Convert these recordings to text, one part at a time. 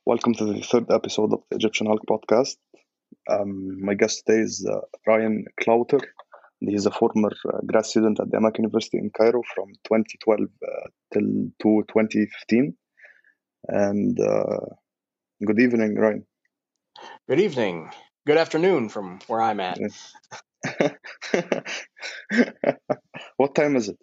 Welcome to the third episode of the Egyptian Hulk podcast. My guest today is Ryan Clouter. He's a former grad student at the Amak University in Cairo from 2012 till to 2015. And good evening, Ryan. Good evening. Good afternoon from where I'm at. What time is it?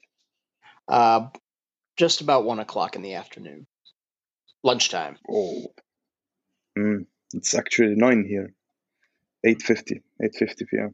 Just about 1 o'clock in the afternoon. Lunchtime. Oh, it's actually 9 here. 8:50 p.m.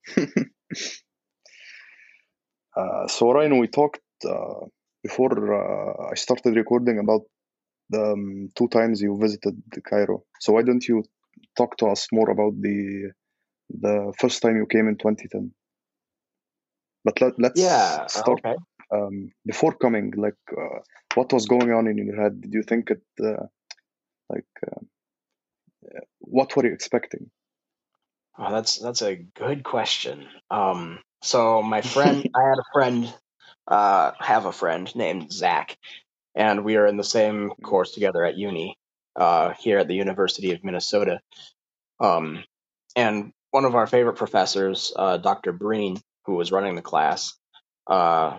So Ryan, we talked before I started recording about the 2 times you visited Cairo. So why don't you talk to us more about the first time you came in 2010? But let's start okay. before coming. What was going on in your head? Did you think it what were you expecting? Oh, that's a good question. So my friend, I had a friend, have a friend named Zach, and we are in the same course together at uni, here at the University of Minnesota. And one of our favorite professors, Dr. Breen, who was running the class, uh,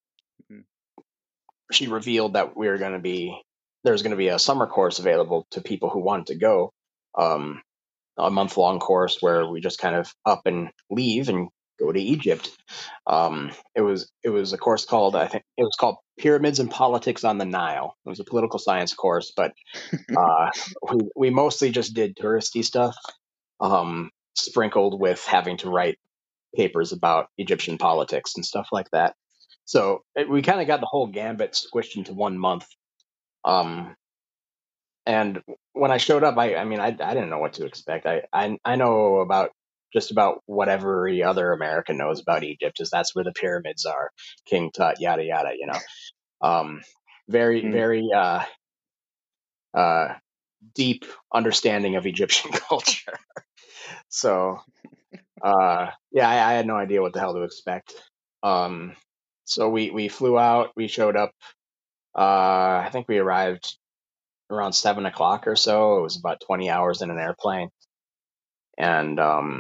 she revealed that there's going to be a summer course available to people who want to go, a month-long course where we just kind of up and leave and go to Egypt. It was a course called, I think it was called Pyramids and Politics on the Nile. It was a political science course, but we mostly just did touristy stuff, sprinkled with having to write papers about Egyptian politics and stuff like that. So we kind of got the whole gambit squished into 1 month. Um, and when I showed up, I didn't know what to expect. I know about just about what every other American knows about Egypt, is that's where the pyramids are, King Tut, yada yada. Very very uh, deep understanding of Egyptian culture. So yeah, I had no idea what the hell to expect. Um, so we flew out. We showed up. I think we arrived around 7 o'clock or so. It was about 20 hours in an airplane, and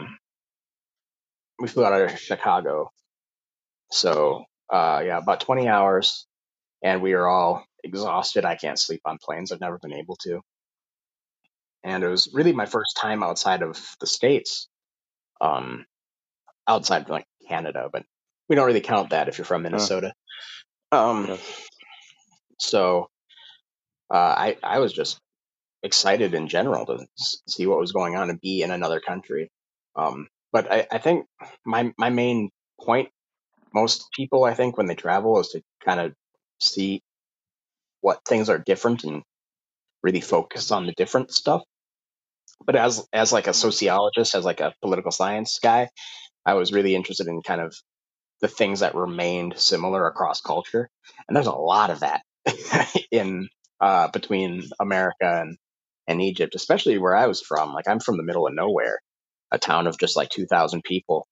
we flew out of Chicago. So yeah, about 20 hours, and we were all exhausted. I can't sleep on planes. I've never been able to, and it was really my first time outside of the States, um, outside of like Canada, but we don't really count that if you're from Minnesota. Um, Yes. so I was just excited in general to see what was going on and be in another country. But I think my main point, most people I think when they travel, is to kind of see what things are different and really focus on the different stuff. But as like a sociologist, as like a political science guy, I was really interested in kind of the things that remained similar across culture, and there's a lot of that in between America and Egypt, especially where I was from. Like, I'm from the middle of nowhere, a town of just like 2,000 people.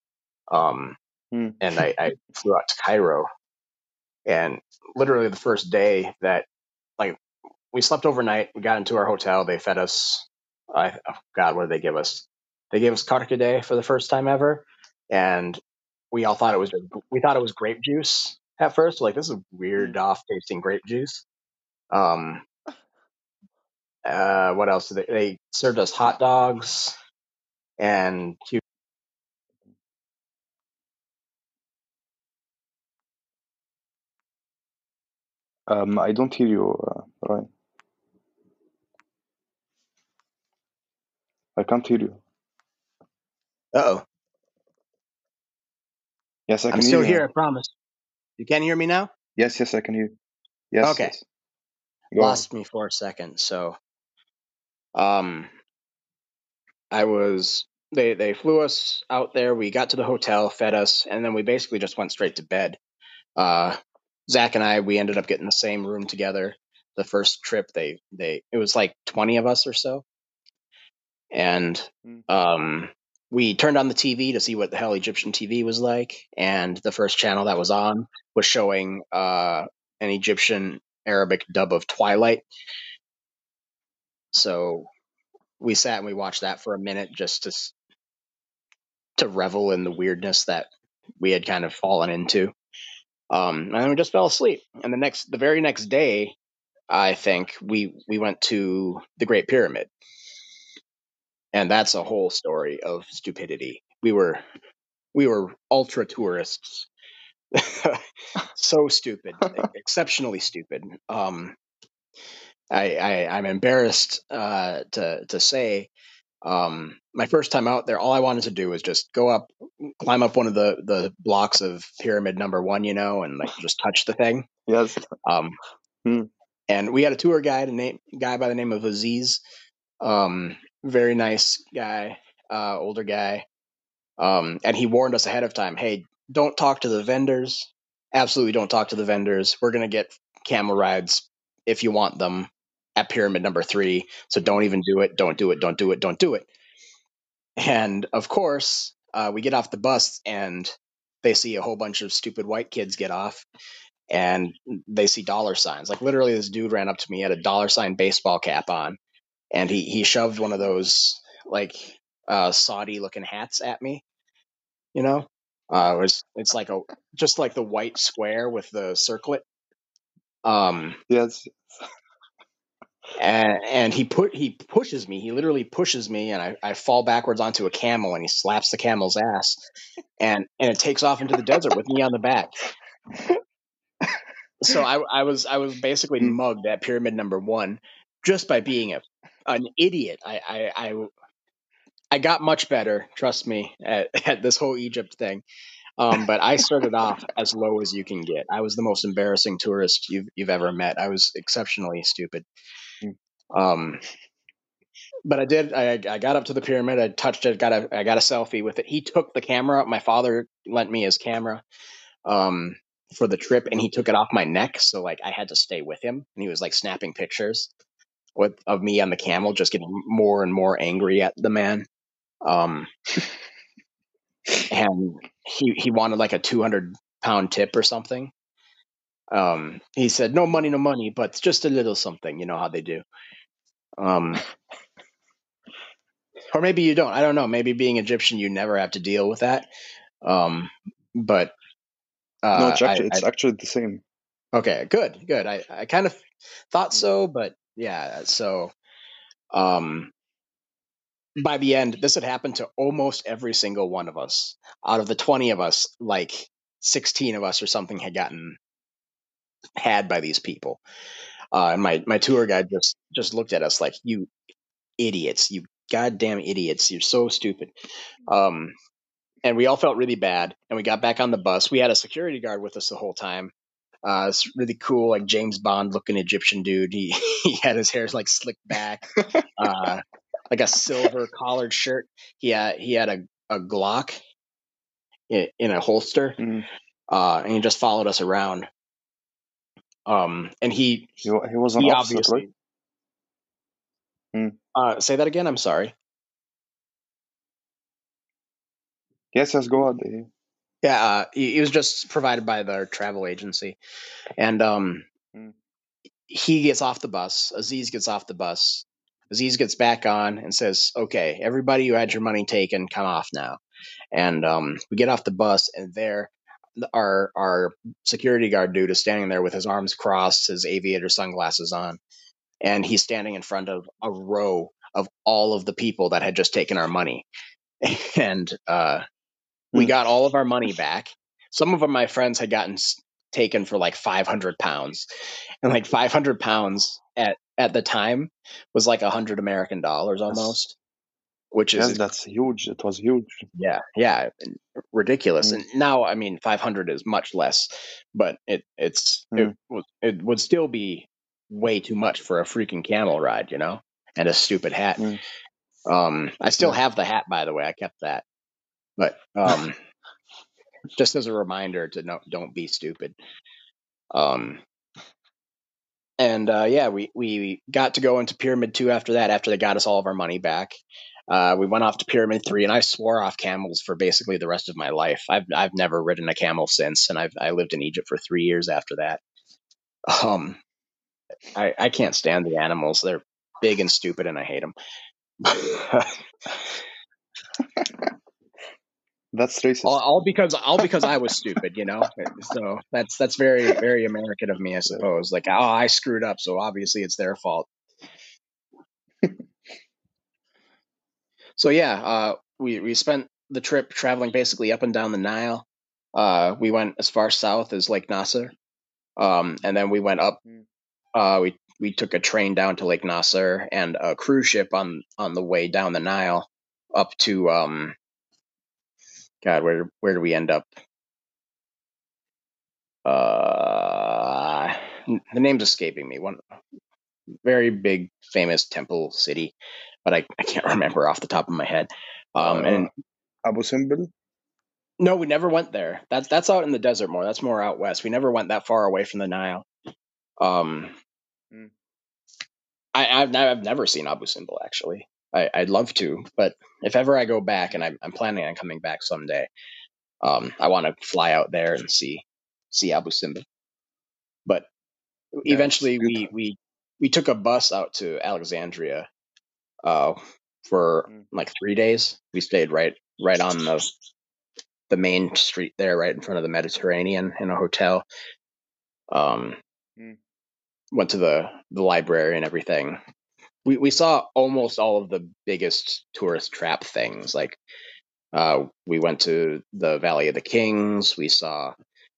And I flew out to Cairo, and literally the first day that, like, we slept overnight, we got into our hotel, they fed us. Oh God, what did they give us? They gave us karkadeh for the first time ever, and we all thought we thought it was grape juice at first. Like, this is weird, off tasting grape juice. Um, what else did they served us hot dogs and I don't hear you, Ryan. I can't hear you. Uh-oh. Yes, I I'm can hear still you here, now. I promise. You can hear me now? Yes, I can hear you. Yes, Okay. yes. Go on. Lost me for a second. So, um, I was they flew us out there. We got to the hotel, fed us, and then we basically just went straight to bed. Uh, Zach and I, we ended up getting the same room together. The first trip, it was like 20 of us or so, and um, we turned on the TV to see what the hell Egyptian TV was like, and the first channel that was on was showing an Egyptian Arabic dub of Twilight. So we sat and we watched that for a minute just to revel in the weirdness that we had kind of fallen into. And then we just fell asleep. And the very next day, I think we went to the Great Pyramid, and that's a whole story of stupidity. We were ultra tourists, so stupid, exceptionally stupid. I'm embarrassed to say. My first time out there, all I wanted to do was just go up, climb up one of the blocks of pyramid number 1, and like just touch the thing. Yes. Um, Hmm. and we had a tour guide, guy by the name of Aziz. Very nice guy, older guy. And he warned us ahead of time, hey, don't talk to the vendors. Absolutely don't talk to the vendors. We're going to get camel rides if you want them at pyramid number 3. So don't even do it. Don't do it. Don't do it. Don't do it. And of course, we get off the bus and they see a whole bunch of stupid white kids get off and they see dollar signs. Like literally this dude ran up to me, had a dollar sign baseball cap on, and he shoved one of those like Saudi looking hats at me, it's like just like the white square with the circlet. Yes. And he pushes me. He literally pushes me, and I fall backwards onto a camel, and he slaps the camel's ass, and it takes off into the desert with me on the back. So I was basically mugged at pyramid number 1 just by being an idiot. I got much better, trust me, at this whole Egypt thing. But I started off as low as you can get. I was the most embarrassing tourist you've ever met. I was exceptionally stupid. Um, but I did. I got up to the pyramid. I touched it. I got a selfie with it. He took the camera. My father lent me his camera for the trip, and he took it off my neck. So like I had to stay with him, and he was like snapping pictures of me on the camel, just getting more and more angry at the man. Um, and he wanted like a 200-pound tip or something. He said, no money, but just a little something. You know how they do. Or maybe you don't. I don't know. Maybe being Egyptian, you never have to deal with that. But No, I it's actually the same. okay, good. I kind of thought so, but yeah. So by the end, this had happened to almost every single one of us. Out of the 20 of us, like 16 of us or something had gotten had by these people. And my tour guide just looked at us like, you idiots, you goddamn idiots, you're so stupid. And we all felt really bad, and we got back on the bus. We had a security guard with us the whole time. It's really cool, like James Bond looking Egyptian dude. He he had his hair like slicked back, like a silver collared shirt. He had a Glock in a holster, and he just followed us around. And he was an officer, obviously right? say that again. I'm sorry. Yes, go ahead. Yeah, he was just provided by their travel agency, and he gets off the bus. Aziz gets off the bus. Aziz gets back on and says, "Okay, everybody who had your money taken, come off now." And we get off the bus, and there, our security guard dude is standing there with his arms crossed, his aviator sunglasses on, and he's standing in front of a row of all of the people that had just taken our money. And we got all of our money back. Some of my friends had gotten taken for like 500 pounds, and like 500 pounds at the time was like $100 American almost, which is that's huge. It was huge. yeah, ridiculous. And now, I mean, 500 is much less, but it would still be way too much for a freaking camel ride, and a stupid hat. I still have the hat, by the way. I kept that, but just as a reminder to don't be stupid. And yeah, we got to go into Pyramid 2 after that, after they got us all of our money back. We went off to Pyramid 3, and I swore off camels for basically the rest of my life. I've never ridden a camel since, and I lived in Egypt for 3 years after that. I can't stand the animals. big and stupid, and I hate them. That's racist. all because I was stupid, So that's very, very American of me, I suppose. Like, I screwed up, so obviously it's their fault. So yeah, we spent the trip traveling basically up and down the Nile. We went as far south as Lake Nasser, and then we went up. We took a train down to Lake Nasser and a cruise ship on the way down the Nile up to God, where do we end up? The name's escaping me. One very big, famous temple city, but I can't remember off the top of my head. And Abu Simbel? No, we never went there. That's out in the desert more. That's more out west. We never went that far away from the Nile. I've never seen Abu Simbel actually. I'd love to, but if ever I go back, and I'm planning on coming back someday, I want to fly out there and see Abu Simbel. But eventually, we took a bus out to Alexandria for like 3 days. We stayed right on the main street there, right in front of the Mediterranean, in a hotel. Went to the library and everything. We saw almost all of the biggest tourist trap things. Like, we went to the Valley of the Kings. We saw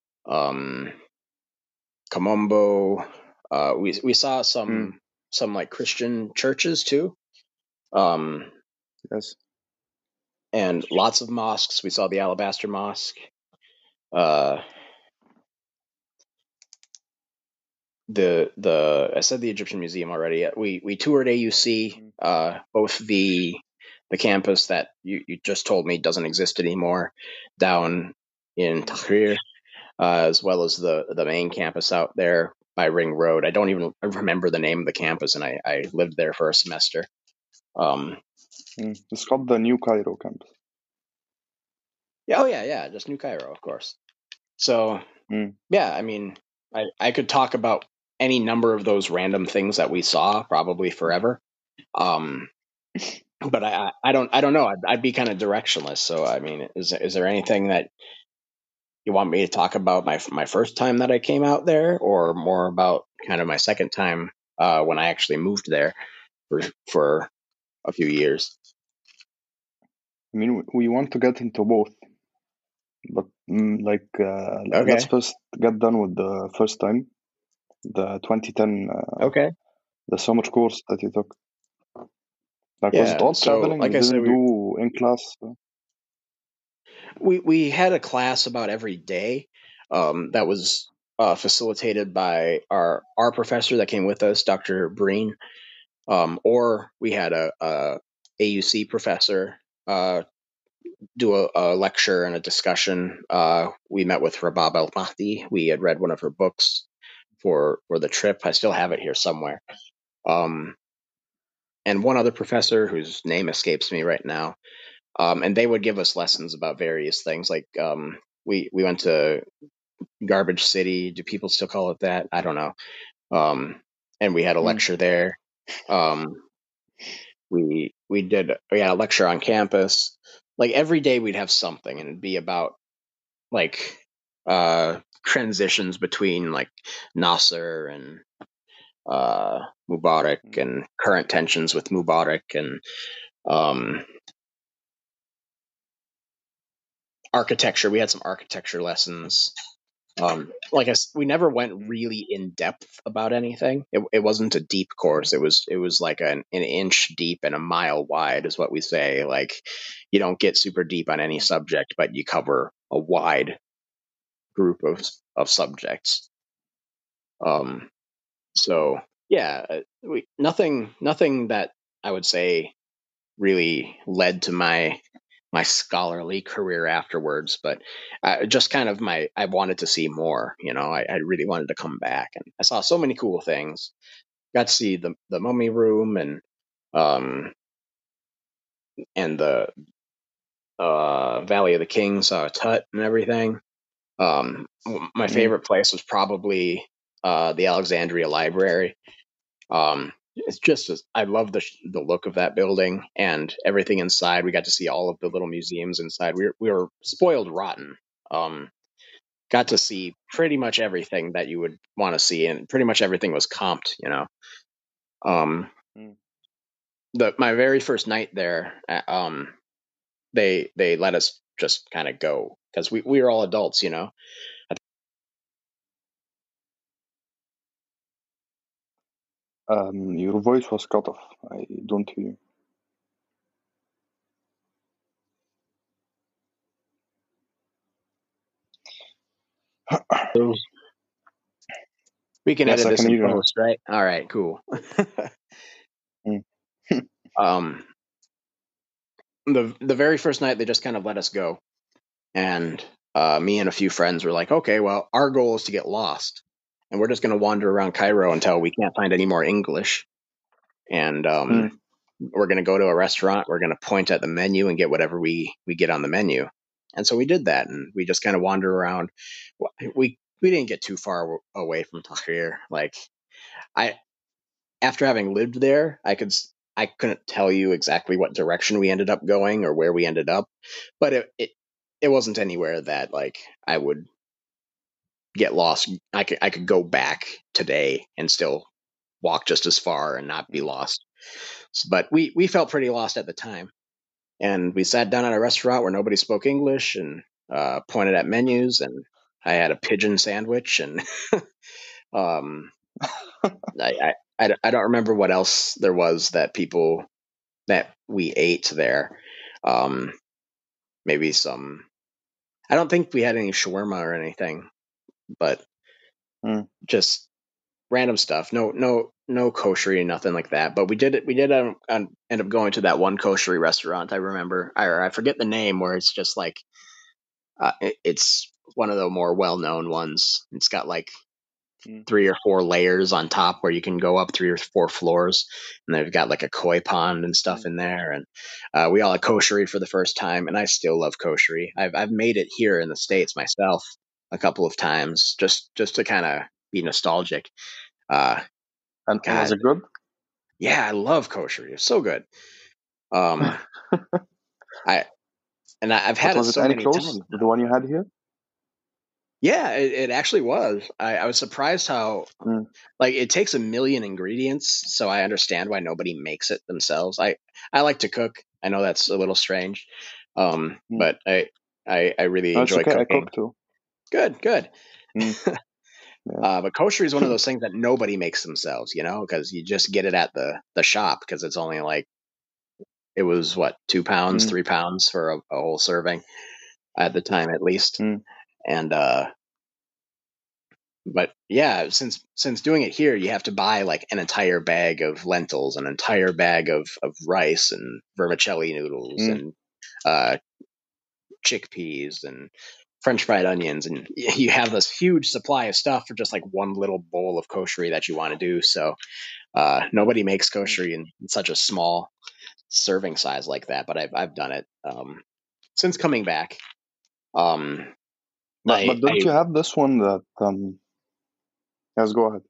Kamombo. We saw some like Christian churches too. Yes. And lots of mosques. We saw the Alabaster Mosque. I said the Egyptian Museum already. We toured AUC, both the campus that you just told me doesn't exist anymore down in Tahrir, as well as the main campus out there by Ring Road. I don't even remember the name of the campus, and I lived there for a semester. It's called the New Cairo campus. Yeah, yeah, just New Cairo, of course. So yeah, I mean, I could talk about any number of those random things that we saw probably forever. But I don't know. I'd be kind of directionless. So I mean, is there anything that you want me to talk about my first time that I came out there, or more about kind of my second time when I actually moved there for a few years? I mean, we want to get into both, but Okay. let's first get done with the first time, the 2010. Okay. The summer course that you took. Like, Yeah, was it all so, traveling? like You I said, didn't do in class? we had a class about every day that was facilitated by our professor that came with us, Dr. Breen, or we had a AUC professor do a lecture and a discussion. We met with Rabab El Mahdi. We had read one of her books for the trip. I still have it here somewhere. And one other professor whose name escapes me right now. And they would give us lessons about various things. Like, we went to Garbage City. Do people still call it that? I don't know. And we had a lecture there. We had a lecture on campus. Like, every day we'd have something, and it'd be about like transitions between like Nasser and Mubarak, and current tensions with Mubarak, and architecture. We had some architecture lessons. We never went really in depth about anything. It wasn't a deep course. It was like an inch deep and a mile wide, is what we say. Like, you don't get super deep on any subject, but you cover a wide group of subjects. So yeah, nothing that I would say really led to my scholarly career afterwards, but just kind of I wanted to see more. I really wanted to come back, and I saw so many cool things. Got to see the Mummy Room, and the Valley of the Kings, Tut, and everything. My favorite place was probably the Alexandria Library. it's just I love the look of that building and everything inside. We got to see all of the little museums inside. We were spoiled rotten. Got to see pretty much everything that you would want to see, and pretty much everything was comped. Um, Mm. my very first night there, they let us just kind of go because we were all adults. Your voice was cut off. I don't hear you. We can Yes, edit I this can in hear you now. post, right? All right, cool. Mm. um, the very first night they just kind of let us go, and me and a few friends were like, okay, well, our goal is to get lost, and we're just going to wander around Cairo until we can't find any more English, and Mm. we're going to go to a restaurant. We're going to point at the menu and get whatever we get on the menu, and so we did that, and we just kind of wander around. We didn't get too far away from Tahrir. Like I after having lived there, I couldn't tell you exactly what direction we ended up going or where we ended up, but it wasn't anywhere that like I would get lost. I could go back today and still walk just as far and not be Mm. lost. But we felt pretty lost at the time, and we sat down at a restaurant where nobody spoke English and pointed at menus, and I had a pigeon sandwich, and um, I don't remember what else there was that we ate there. Um, maybe some. I don't think we had any shawarma or anything, but Mm. just random stuff. No koshery, nothing like that. But we did end up going to that one koshery restaurant. I remember. I forget the name, where it's just like it's one of the more well known ones. It's got like Mm. 3 or 4 layers on top where you can go up 3 or 4 floors, and they've got like a koi pond and stuff Mm. in there. And we all had koshery for the first time, and I still love koshery. I've made it here in the States myself a couple of times, just to kind of be nostalgic. Uh, And was God, it good? yeah, I love koshery. It's so good. Um, I I've But had it was it so any many close times to the now. one you had here? Yeah, it actually was. I was surprised how Mm. like it takes a million ingredients, so I understand why nobody makes it themselves. I like to cook. I know that's a little strange, Mm. but I really No, it's enjoy okay. I cooking. cook too. Good, good. Mm. Yeah. But kosher is one of those things that nobody makes themselves, because you just get it at the shop because it's only like it was what 2 pounds, Mm. 3 pounds for a whole serving at the time at least, Mm. and but yeah, since doing it here, you have to buy like an entire bag of lentils, an entire bag of rice and vermicelli noodles Mm. and uh, chickpeas and French fried onions, and you have this huge supply of stuff for just like one little bowl of koshery that you want to do. So nobody makes Mm. koshery in such a small serving size like that, but I've done it since coming back. Um, But don't I you have this one that yes, go ahead.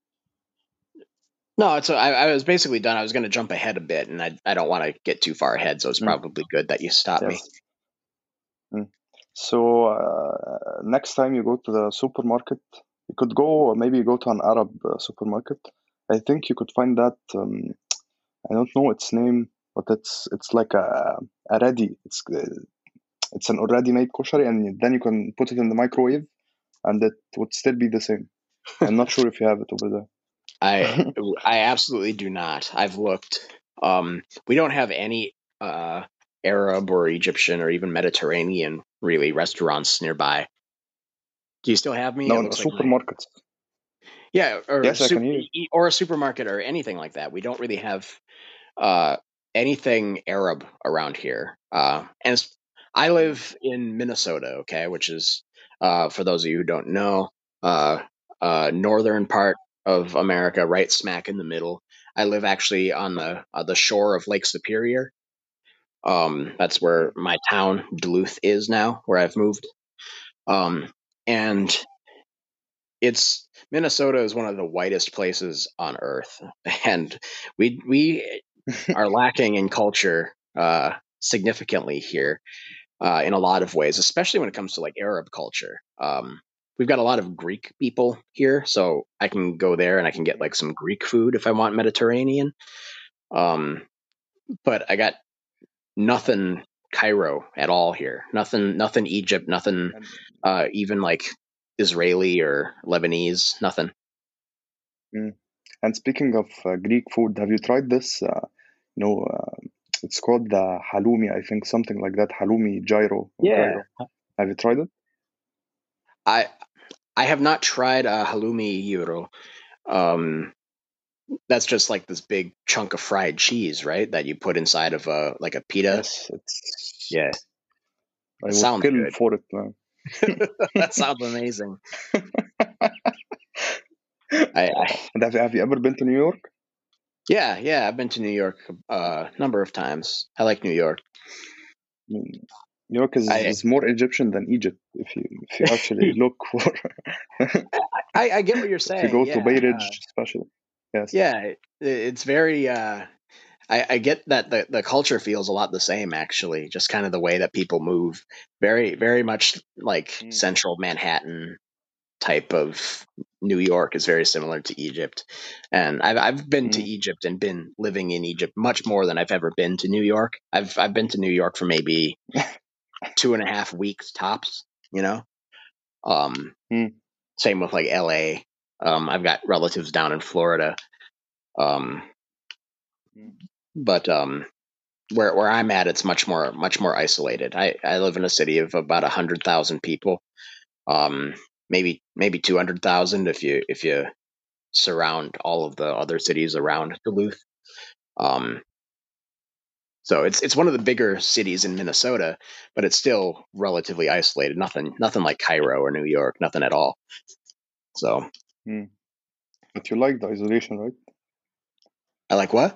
No, I was basically done. I was going to jump ahead a bit, and I don't want to get too far ahead, so it's Mm. probably good that you stop me. Yes. Mm. So next time you go to the supermarket, you could go maybe go to an Arab supermarket. I think you could find that I don't know its name, but it's like a ready. It's an already made kosher, and then you can put it in the microwave, and it would still be the same. I'm not sure if you have it over I there. I absolutely do not. I've looked. We don't have any Arab or Egyptian or even Mediterranean really restaurants nearby. Do you still have me? No, It no looks like my supermarkets. yeah, Yes, I can hear you. or a supermarket or anything like that. We don't really have uh, anything Arab around here. I Mm. live in Minnesota, okay, which is, for those of you who don't know, uh, northern part of America, right smack in the middle. I live actually on the shore of Lake Superior. That's where Mm. my town Duluth is now, where I've moved. Um, and Minnesota is one of the whitest places on earth, and we are lacking in culture significantly here in a lot of ways, especially when it comes to like Arab culture. We've got a lot of Greek people here, so I can go there and I can get like some Greek food if I want Mediterranean. Um, but I got nothing Cairo at all here. Nothing Egypt. Nothing even like Israeli or Lebanese. Nothing. And speaking of Greek food, have you tried this? It's called the halloumi, I think, something like that. Halloumi gyro or Yeah, gyro. Have you tried it? I I have not tried a halloumi gyro. Um, that's just like this big chunk of fried cheese, right? That you put inside of a like a pita. Yes, it's. Yeah, I that would sounds kill good. for it, man. That sounds amazing. I And have you ever been to New York? yeah, I've been to New York a number of times. I like New York. I mean, New York is, I is more Egyptian than Egypt if you actually look for I get what you're if you saying. go to Yeah, Bay Ridge especially. Yes. yeah. It's very. I get that the culture feels a lot the same actually. Just kind of the way that people move. Very much like Mm, central Manhattan type of New York is very similar to Egypt. And I've been to mm, Egypt and been living in Egypt much more than I've ever been to New York. I've been to New York for maybe 2.5 weeks tops, you know. Um, mm, Same with like LA. I've got relatives down in Florida. Um, mm, but where I'm at, it's much more isolated. I live in a city of about 100,000 people. Um, maybe 200,000 if you surround all of the other cities around Duluth. Um, so it's one of the bigger cities in Minnesota, but it's still relatively isolated. Nothing like Cairo or New York. Nothing at all. So mm. But you like the isolation, right? I like what?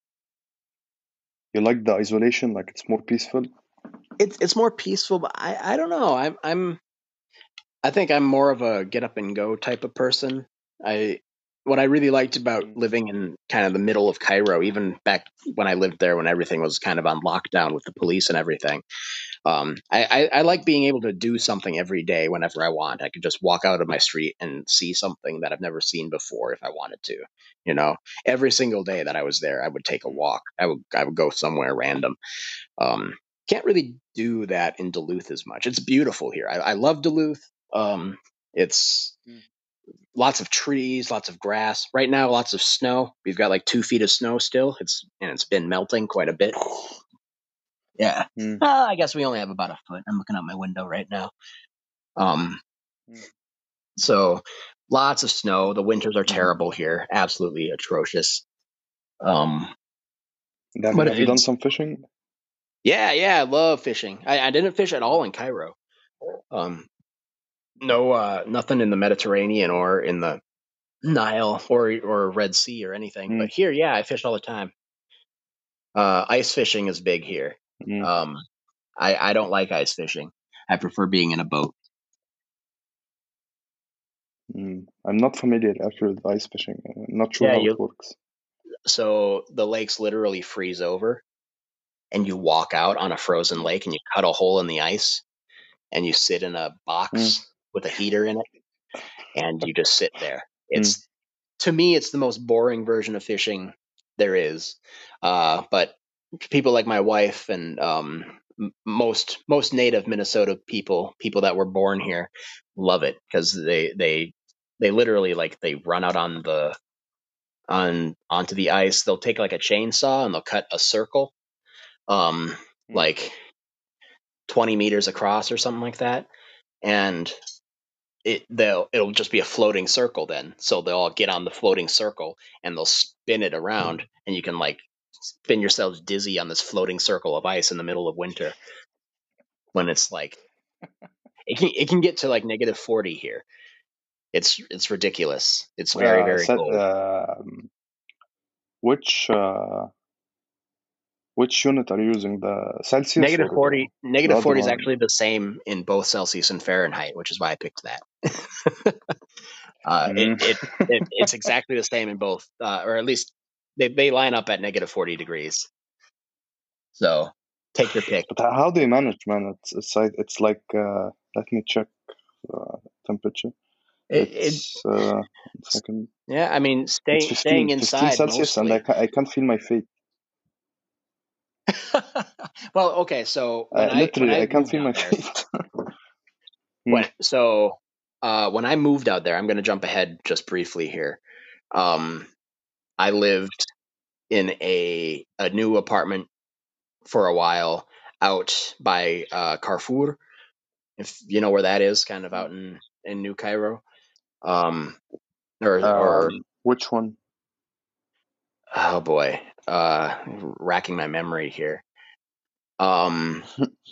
You like the isolation, like it's more peaceful. It's more peaceful, but I don't know. I think I'm more of a get up and go type of person. I What I really liked about Mm, living in kind of the middle of Cairo, even back when I lived there when everything was kind of on lockdown with the police and everything. I like being able to do something every day whenever I want. I could just walk out of my street and see something that I've never seen before if I wanted to. You know, every single day that I was there, I would take a mm, walk. I would go somewhere random. Um, can't really do that in Duluth as much. It's beautiful here. I love Duluth. It's mm. lots of trees, lots of grass. Right now, lots of snow. We've got like 2 feet of snow still. It's been melting quite a bit. Yeah. Mm, I guess we only have about a foot. I'm looking out my window right now. Um, mm, so lots of snow. The winters are mhm. terrible here. Absolutely atrocious. Um, And Have you but have you done it's some fishing? yeah, I love fishing. I didn't fish at all in Cairo. Um, no, nothing in the Mediterranean or in the Nile or Red Sea or anything. Mm, But here, yeah, I fish all the time. Ice fishing is big here. mm, Um, I don't like ice fishing. I prefer being in a boat. I'm not familiar actually with ice fishing. I'm not sure Yeah, how it you. works. So the lakes literally freeze over, and you walk out on a frozen Mm, lake, and you cut a hole in the ice, and you sit in a mm, box with a heater in it, and you just sit there. mm, It's To me, it's the most boring version of fishing there is. But people like my wife and most native Minnesota people that were born here, love it because they literally like they run out on the onto the ice. They'll take like a chainsaw and they'll cut a circle, um, mm, like 20 meters across or something like that, and it'll just be a floating circle then. So they'll all get on the floating circle and they'll spin it around, and you can like spin yourselves dizzy on this floating circle of ice in the middle of winter when it's like it can get to like -40 here. It's ridiculous. It's very set, cold. which which unit are you using? The Celsius Negative or 40 the negative other 40 is one? actually the same in both Celsius and Fahrenheit, which is why I picked that. It's exactly the same in both, or at least they line up at negative 40 degrees. So take your pick. But how do you manage, man? It's like let me check temperature. It's 1 second. Yeah, I mean, It's staying 15 inside Celsius, mostly. and I can't feel my feet. Well, okay, so when Literally, I can't moved feel out my there, feet. Hmm. when I moved out there, I'm going to jump ahead just briefly here. I lived in a new apartment for a while out by Carrefour, if you know where that is, kind of out in New Cairo. Or Which one? oh boy, racking my memory here. God,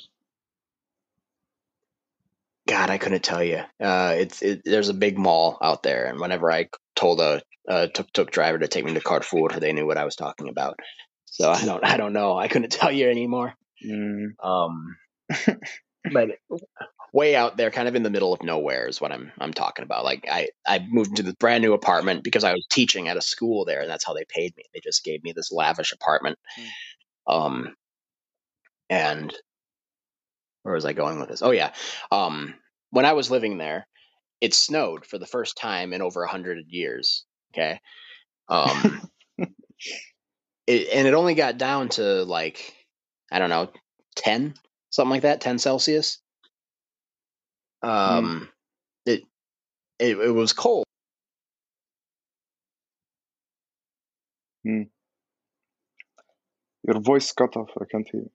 I couldn't tell you. There's a big mall out there, and whenever I told a tuk-tuk driver to take me to Carrefour, they knew what I was talking about. So I don't know. I couldn't tell you anymore. But way out there, kind of in the middle of nowhere, is what I'm talking about. Like I moved into this brand new apartment because I was teaching at a school there, and that's how they paid me. They just gave me this lavish apartment. And where was I going with this? Oh yeah, when I was living there, it snowed for the first time in over 100 years. Okay, and it only got down to like, I don't know, 10, something like that, 10 Celsius. It it was cold. Your voice cut off. I can't hear you.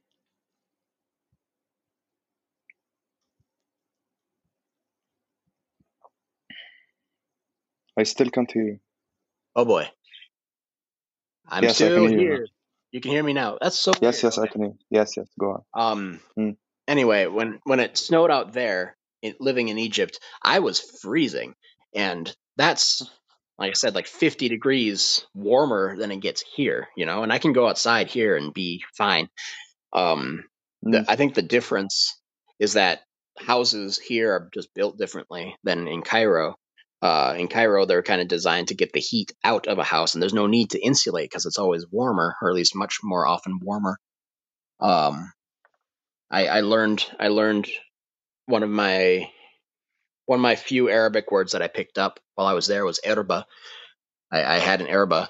I still can't hear you. Oh boy. I'm Yes, I still can hear here. you. You can hear me now. That's so Yes, weird. I can hear you. Yes, go on. Anyway, when it snowed out there, living in Egypt, I was freezing, and that's, like I said, like 50 degrees warmer than it gets here, you know. And I can go outside here and be fine. I think the difference is that houses here are just built differently than in Cairo. In Cairo, they're kind of designed to get the heat out of a house, and there's no need to insulate because it's always warmer, or at least much more often warmer. I learned one of my few Arabic words that I picked up while I was there was erba. I had an erba,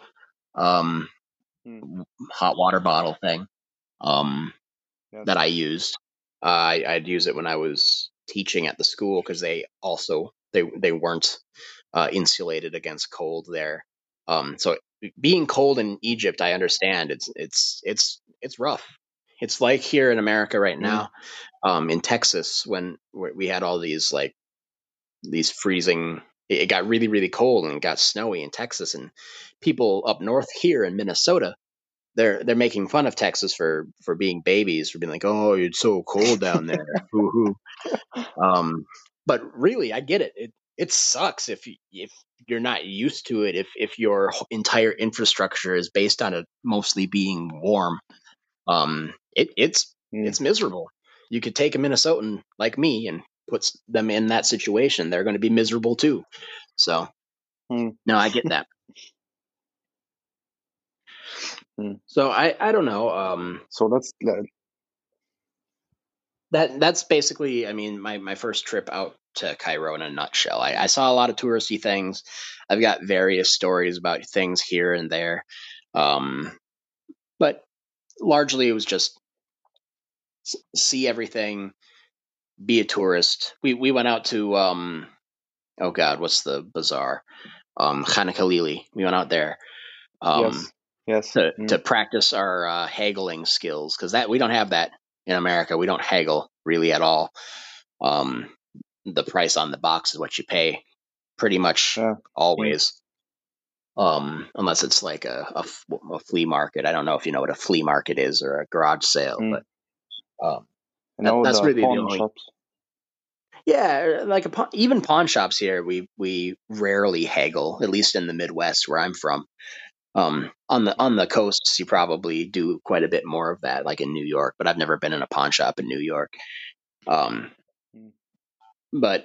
hot water bottle thing, Yes. that I used. I'd use it when I was teaching at the school because they weren't insulated against cold there. So being cold in Egypt, I understand it's rough. It's like here in America right now, in Texas, when we had all these freezing. It got really really cold and it got snowy in Texas, and people up north here in Minnesota, they're making fun of Texas for being babies, for being like, oh, it's so cold down there. Hoo hoo. But really, I get it. It sucks if you're not used to it. If your entire infrastructure is based on it mostly being warm, it's miserable. You could take a Minnesotan like me and put them in that situation. They're going to be miserable too. So no, I get that. So I don't know. So that's basically, I mean, my first trip out to Cairo in a nutshell. I saw a lot of touristy things. I've got various stories about things here and there. But largely it was just see everything, be a tourist. We went out to oh god, what's the bazaar? Khan Khalili. We went out there yes. to practice our haggling skills, because that we don't have that in America. We don't haggle really at all. The price on the box is what you pay pretty much always. Unless it's like a flea market. I don't know if you know what a flea market is or a garage sale, but that's the really the pawn only. shops. Yeah, like even pawn shops here, we rarely haggle. At least in the Midwest, where I'm from. On the coasts, you probably do quite a bit more of that, like in New York. But I've never been in a pawn shop in New York. But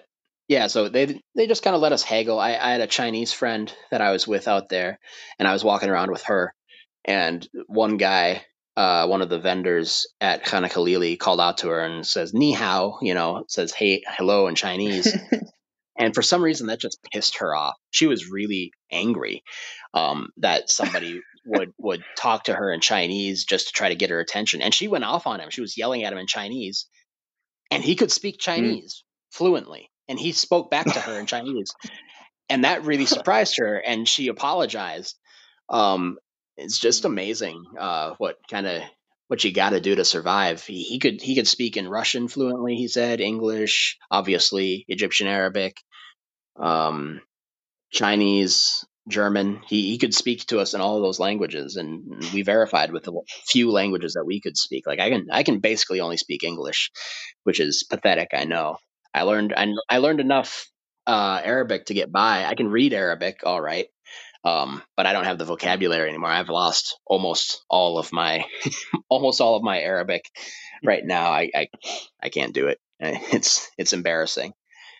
Yeah, so they just kind of let us haggle. I had a Chinese friend that I was with out there, and I was walking around with her, and one guy, one of the vendors at Kanakalili, called out to her and says "ni hao," says "hey, hello" in Chinese. And for some reason, that just pissed her off. She was really angry that somebody would talk to her in Chinese just to try to get her attention, and she went off on him. She was yelling at him in Chinese, and he could speak Mm. Chinese fluently, and he spoke back to her in Chinese, and that really surprised her, and she apologized. It's just Mm. amazing what you got to do to survive. He could speak in Russian fluently. He said English, obviously Egyptian Arabic, um, Chinese, German. He could speak to us in all of those languages, and we verified with the few languages that we could speak. Like I can basically only speak English, which is pathetic. I know. I learned enough Arabic to get by. I can read Arabic all right, but I don't have the Mm. vocabulary anymore. I've lost almost all of my almost all of my Arabic right now. I can't do it. It's embarrassing.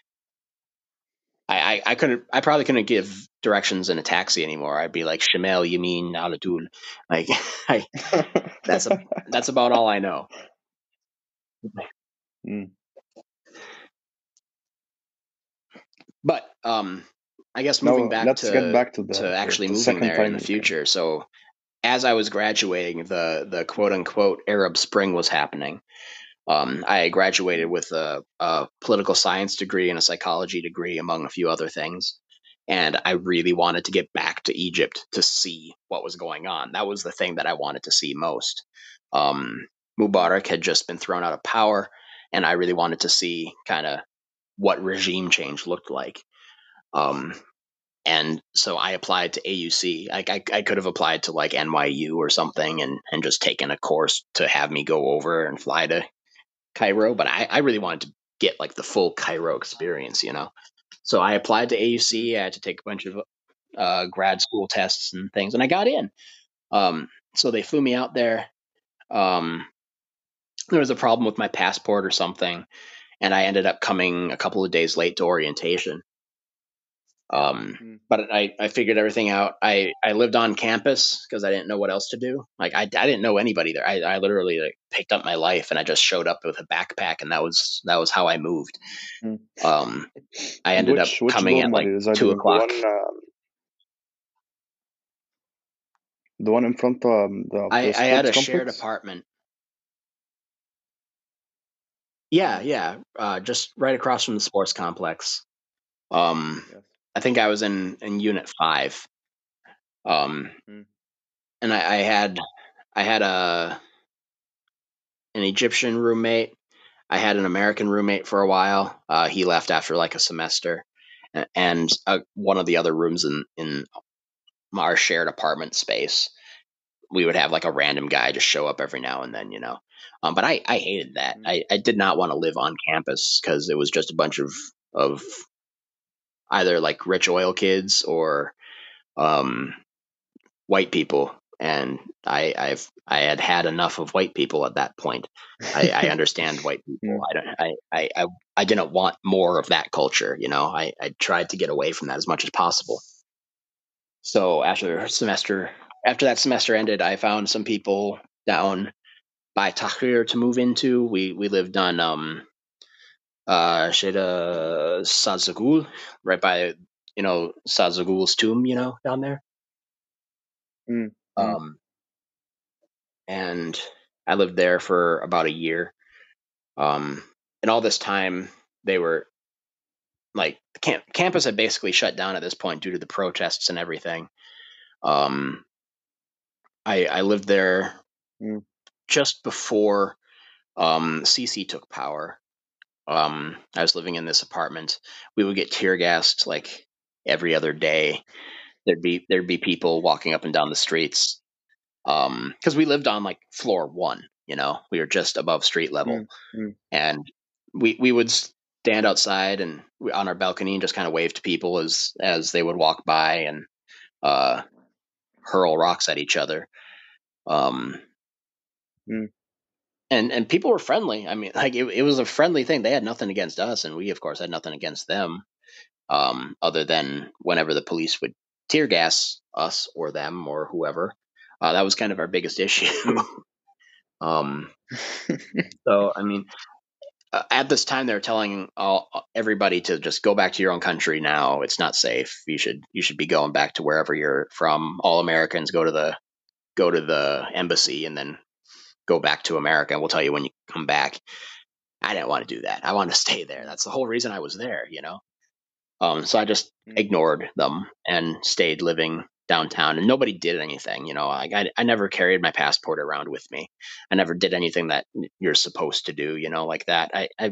I couldn't. I probably couldn't give directions in a taxi anymore. I'd be like Shamel, Yamin, Alatul. Like I, that's a that's about all I know. Mm. But I guess moving Now back let's get to back to to actually the moving second there in time the you came. future. So as I was graduating, the quote unquote Arab Spring was happening. I graduated Mm. with a political science degree and a psychology degree, among a few other things. And I really wanted to get back to Egypt to see what was going on. That was the thing that I wanted to see most. Um, Mm. Mubarak had just been thrown out of power, and I really wanted to see kind of what regime change looked like. Um, and so I applied to AUC. I could have applied to like NYU or something and just taken a course to have me go over and fly to Cairo, but I really wanted to get like the full Cairo experience. So I applied to Mm. AUC. I had to take a bunch of grad school tests and things, and I got in. So they flew me out there. Um, there was a problem with my passport or something, and I ended up coming a couple of days late to orientation. Um, Mm. but I figured everything out. I lived on campus because I didn't know what else to do. Like I didn't know anybody there. I literally like picked up my life and I just showed up with a backpack, and that was how I moved. Mm. Um, I And ended up which coming at dorm are like you residing two in? o'clock. The one in front of the I had sports a shared complex? apartment. Yeah, Mm. yeah, just right across from the sports complex. Um, Yes. I think I was in unit 5. Um, Mm. and I had an Egyptian roommate. I had an American roommate for a while. He left after like a semester, and one of the other rooms in our shared apartment space, we would have like a random guy just show up every now and then. But I hated that. Mm. I did not want to live on campus because it was just a bunch of either like rich oil kids or um, white people, and I had had enough of white people at that point. I understand white people. Mm. I didn't want more of that culture. I tried to get away from that as much as possible. So after that semester ended, I found some people down by Tahrir to move into. We lived on Sheda Sazagul, right by Sazagul's tomb, down there. Mm. Mm. Um, and I lived there for about a year. Um, and all this time, they were like campus had basically shut down at this point due to the protests and everything. Um, I lived there Mm. just before CC took power. I was living in this apartment. We would get tear gassed like every other day. There'd be people walking up and down the streets. Because we lived on like floor 1. We were just above street level, Mm. Mm. and we would stand outside and on our balcony and just kind of wave to people as they would walk by and uh, hurl rocks at each other. Um, Mm. and people were friendly. I mean, like it was a friendly thing. They had nothing against us, and we of course had nothing against them. Other than whenever the police would tear gas us or them or whoever, that was kind of our biggest issue. um, so I mean, at this time, they're telling everybody to just go back to your own country now. It's not safe. You should be going back to wherever you're from. All Americans go to the embassy and then go back to America. And we'll tell you when you come back. I didn't want to do that. I wanted to stay there. That's the whole reason I was there. So I just ignored them and stayed living downtown, and nobody did anything. I never carried my passport around with me. I never did anything that you're supposed to do. Like that.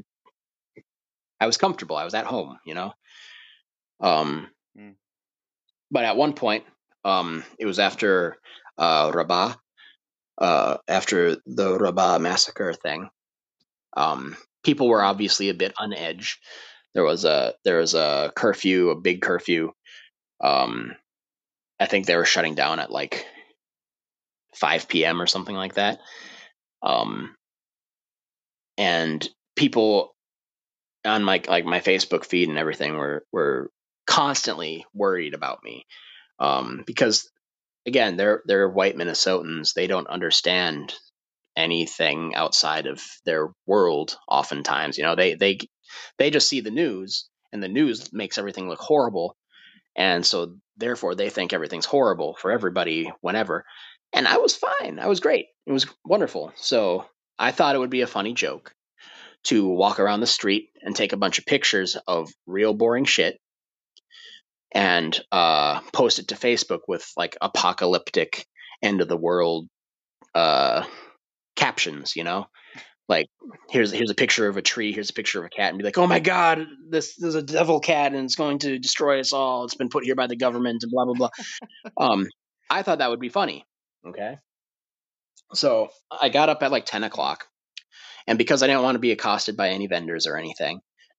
I was comfortable. I was at home. Um, Mm. but at one point, it was after Rabah, after the Rabah massacre thing. People were obviously a bit on edge. There was a curfew, a big curfew. I think they were shutting down at like 5 p.m. or something like that. Um, and people on my Facebook feed and everything were constantly worried about me, because again, they're white Minnesotans. They don't understand anything outside of their world. Oftentimes, they just see the news, and the news makes everything look horrible, and so therefore they think everything's horrible for everybody whenever. And I was fine. I was great. It was wonderful. So I thought it would be a funny joke to walk around the street and take a bunch of pictures of real boring shit and post it to Facebook with like apocalyptic end of the world captions, like here's a picture of a tree, here's a picture of a cat, and be like, oh my god, this is a devil cat and it's going to destroy us all. It's been put here by the government and blah blah blah. I thought that would be funny. Okay, so I got up at like 10 o'clock, and because I didn't want to be accosted by any vendors or anything,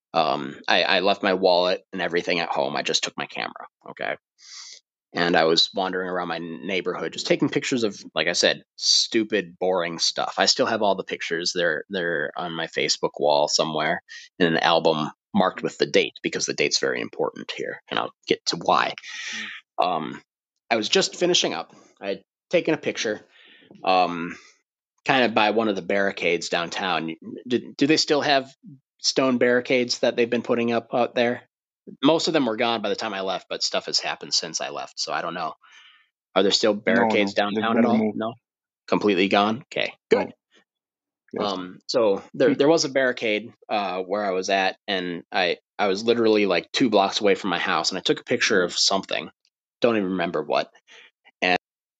I left my wallet and everything at home. I just took my camera. Okay. And I was wandering around my neighborhood, just taking pictures of, like I said, stupid, boring stuff. I still have all the pictures. They're on my Facebook wall somewhere in an album marked with the date, because the date's very important here, and I'll get to why. Um, I was just finishing up. I had taken a picture, kind of by one of the barricades downtown. Do they still have stone barricades that they've been putting up out there? Most of them were gone by the time I left, but stuff has happened since I left, so I don't know. Are there still barricades No, they've downtown been at all? removed. No, completely gone. Okay, good. No, yes. So there was a barricade where I was at, and I was literally like 2 blocks away from my house, and I took a picture of something. Don't even remember what. And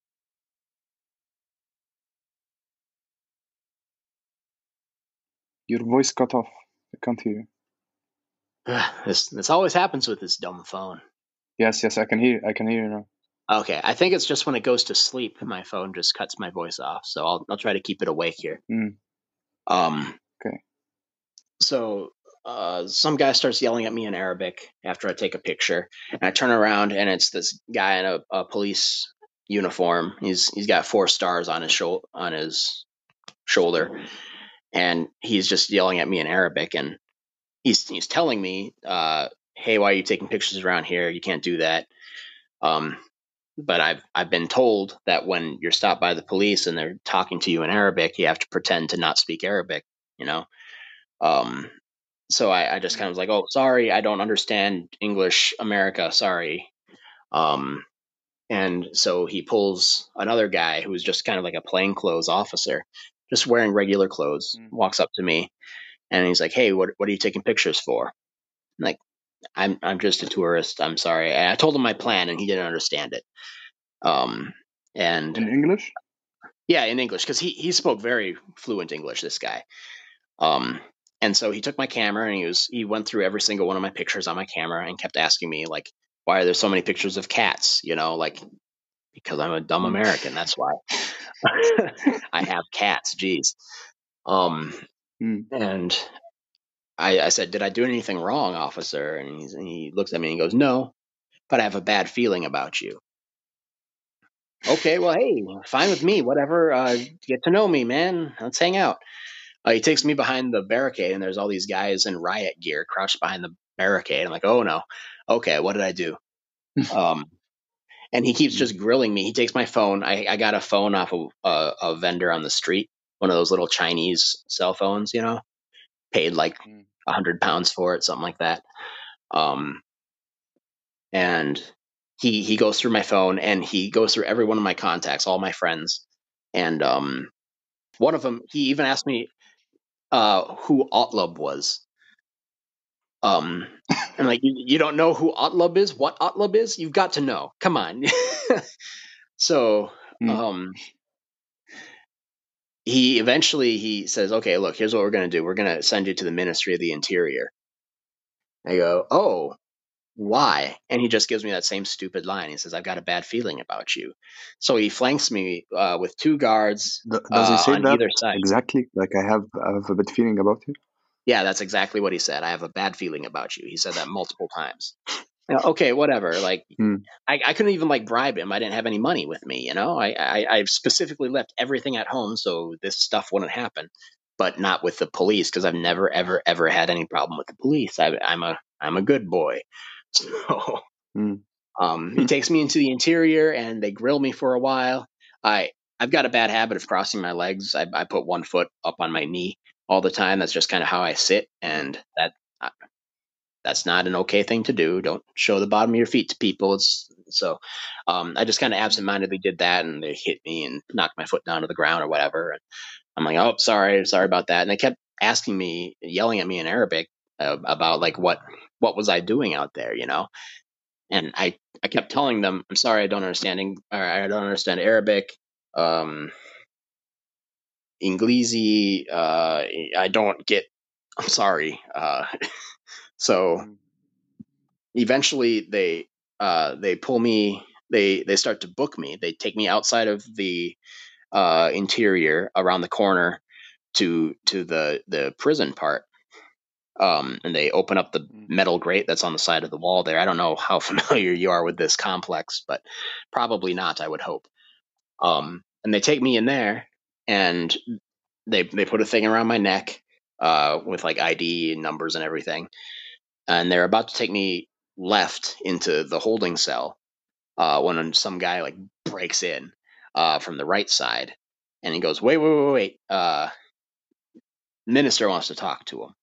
Your voice cut off. I can't hear you. this always happens with this dumb phone. Yes, I can hear. I can hear you now. Okay, I think it's just when it goes to sleep, my phone just cuts my voice off. So I'll try to keep it awake here. Okay. So some guy starts yelling at me in Arabic after I take a picture, and I turn around, and it's this guy in a police uniform. He's got 4 stars on his shoulder, and he's just yelling at me in Arabic, and he's telling me, "Hey, why are you taking pictures around here? You can't do that." But I've been told that when you're stopped by the police and they're talking to you in Arabic, you have to pretend to not speak Arabic. You know. So I just kind of was like, oh, sorry, I don't understand English, America, sorry. And so he pulls another guy who's just kind of like a plainclothes officer, just wearing regular clothes, walks up to me, and he's like, hey, what are you taking pictures for? I'm like, I'm just a tourist. I'm sorry. And I told him my plan, and he didn't understand it. And In English? yeah, in English, because he spoke very fluent English, this guy. And so he took my camera, and he went through every single one of my pictures on my camera and kept asking me, like, why are there so many pictures of cats? Like, because I'm a dumb American. That's why. I have cats. Jeez. And I said, did I do anything wrong, officer? And he looks at me and he goes, no, but I have a bad feeling about you. okay, well, hey, fine with me. Whatever. Get to know me, man. Let's hang out. He takes me behind the barricade, and there's all these guys in riot gear crouched behind the barricade. I'm like, oh no, okay, what did I do? Um, and he keeps Mm, just grilling me. He takes my phone. I got a phone off of a vendor on the street, one of those little Chinese cell phones, paid like mm, £100 for it, something like that. Um, and he goes through my phone and he goes through every one of my contacts, all my friends, and one of them he even asked me who Otlub was. Um, and like you don't know who Otlub is? What Otlub is? You've got to know. Come on. So mm, um, he says, okay, look, here's what we're gonna do. We're gonna send you to the Ministry of the Interior. I go, oh, why? And he just gives me that same stupid line. He says, I've got a bad feeling about you. So he flanks me with two guards Does he say on that either side. exactly? Like I have a bad feeling about you. Yeah, that's exactly what he said. I have a bad feeling about you. He said that multiple times. Okay, whatever. Like, Mm, I couldn't even like bribe him. I didn't have any money with me. I specifically left everything at home so this stuff wouldn't happen, but not with the police because I've never ever ever had any problem with the police. I'm a good boy. So mm, he takes me into the interior and they grill me for a while. I I've got a bad habit of crossing my legs. I put one foot up on my knee all the time. That's just kind of how I sit, and uh, that's not an okay thing to do. Don't show the bottom of your feet to people. I just kind of mm, absentmindedly did that, and they hit me and knocked my foot down to the ground or whatever. And I'm like, oh, sorry about that. And they kept asking me, yelling at me in Arabic about like what was I doing out there. And I kept telling them, I'm sorry, I don't understand Arabic, um, Inglesi. I don't get. I'm sorry. So mm, eventually they pull me. They start to book me. They take me outside of the interior around the corner to the prison part. And they open up the mm, metal grate that's on the side of the wall there. I don't know how familiar you are with this complex, but probably not, I would hope. And they take me in there and they put a thing around my neck with like ID and numbers and everything. And they're about to take me left into the holding cell when some guy like breaks in from the right side and he goes, wait. Minister wants to talk to him.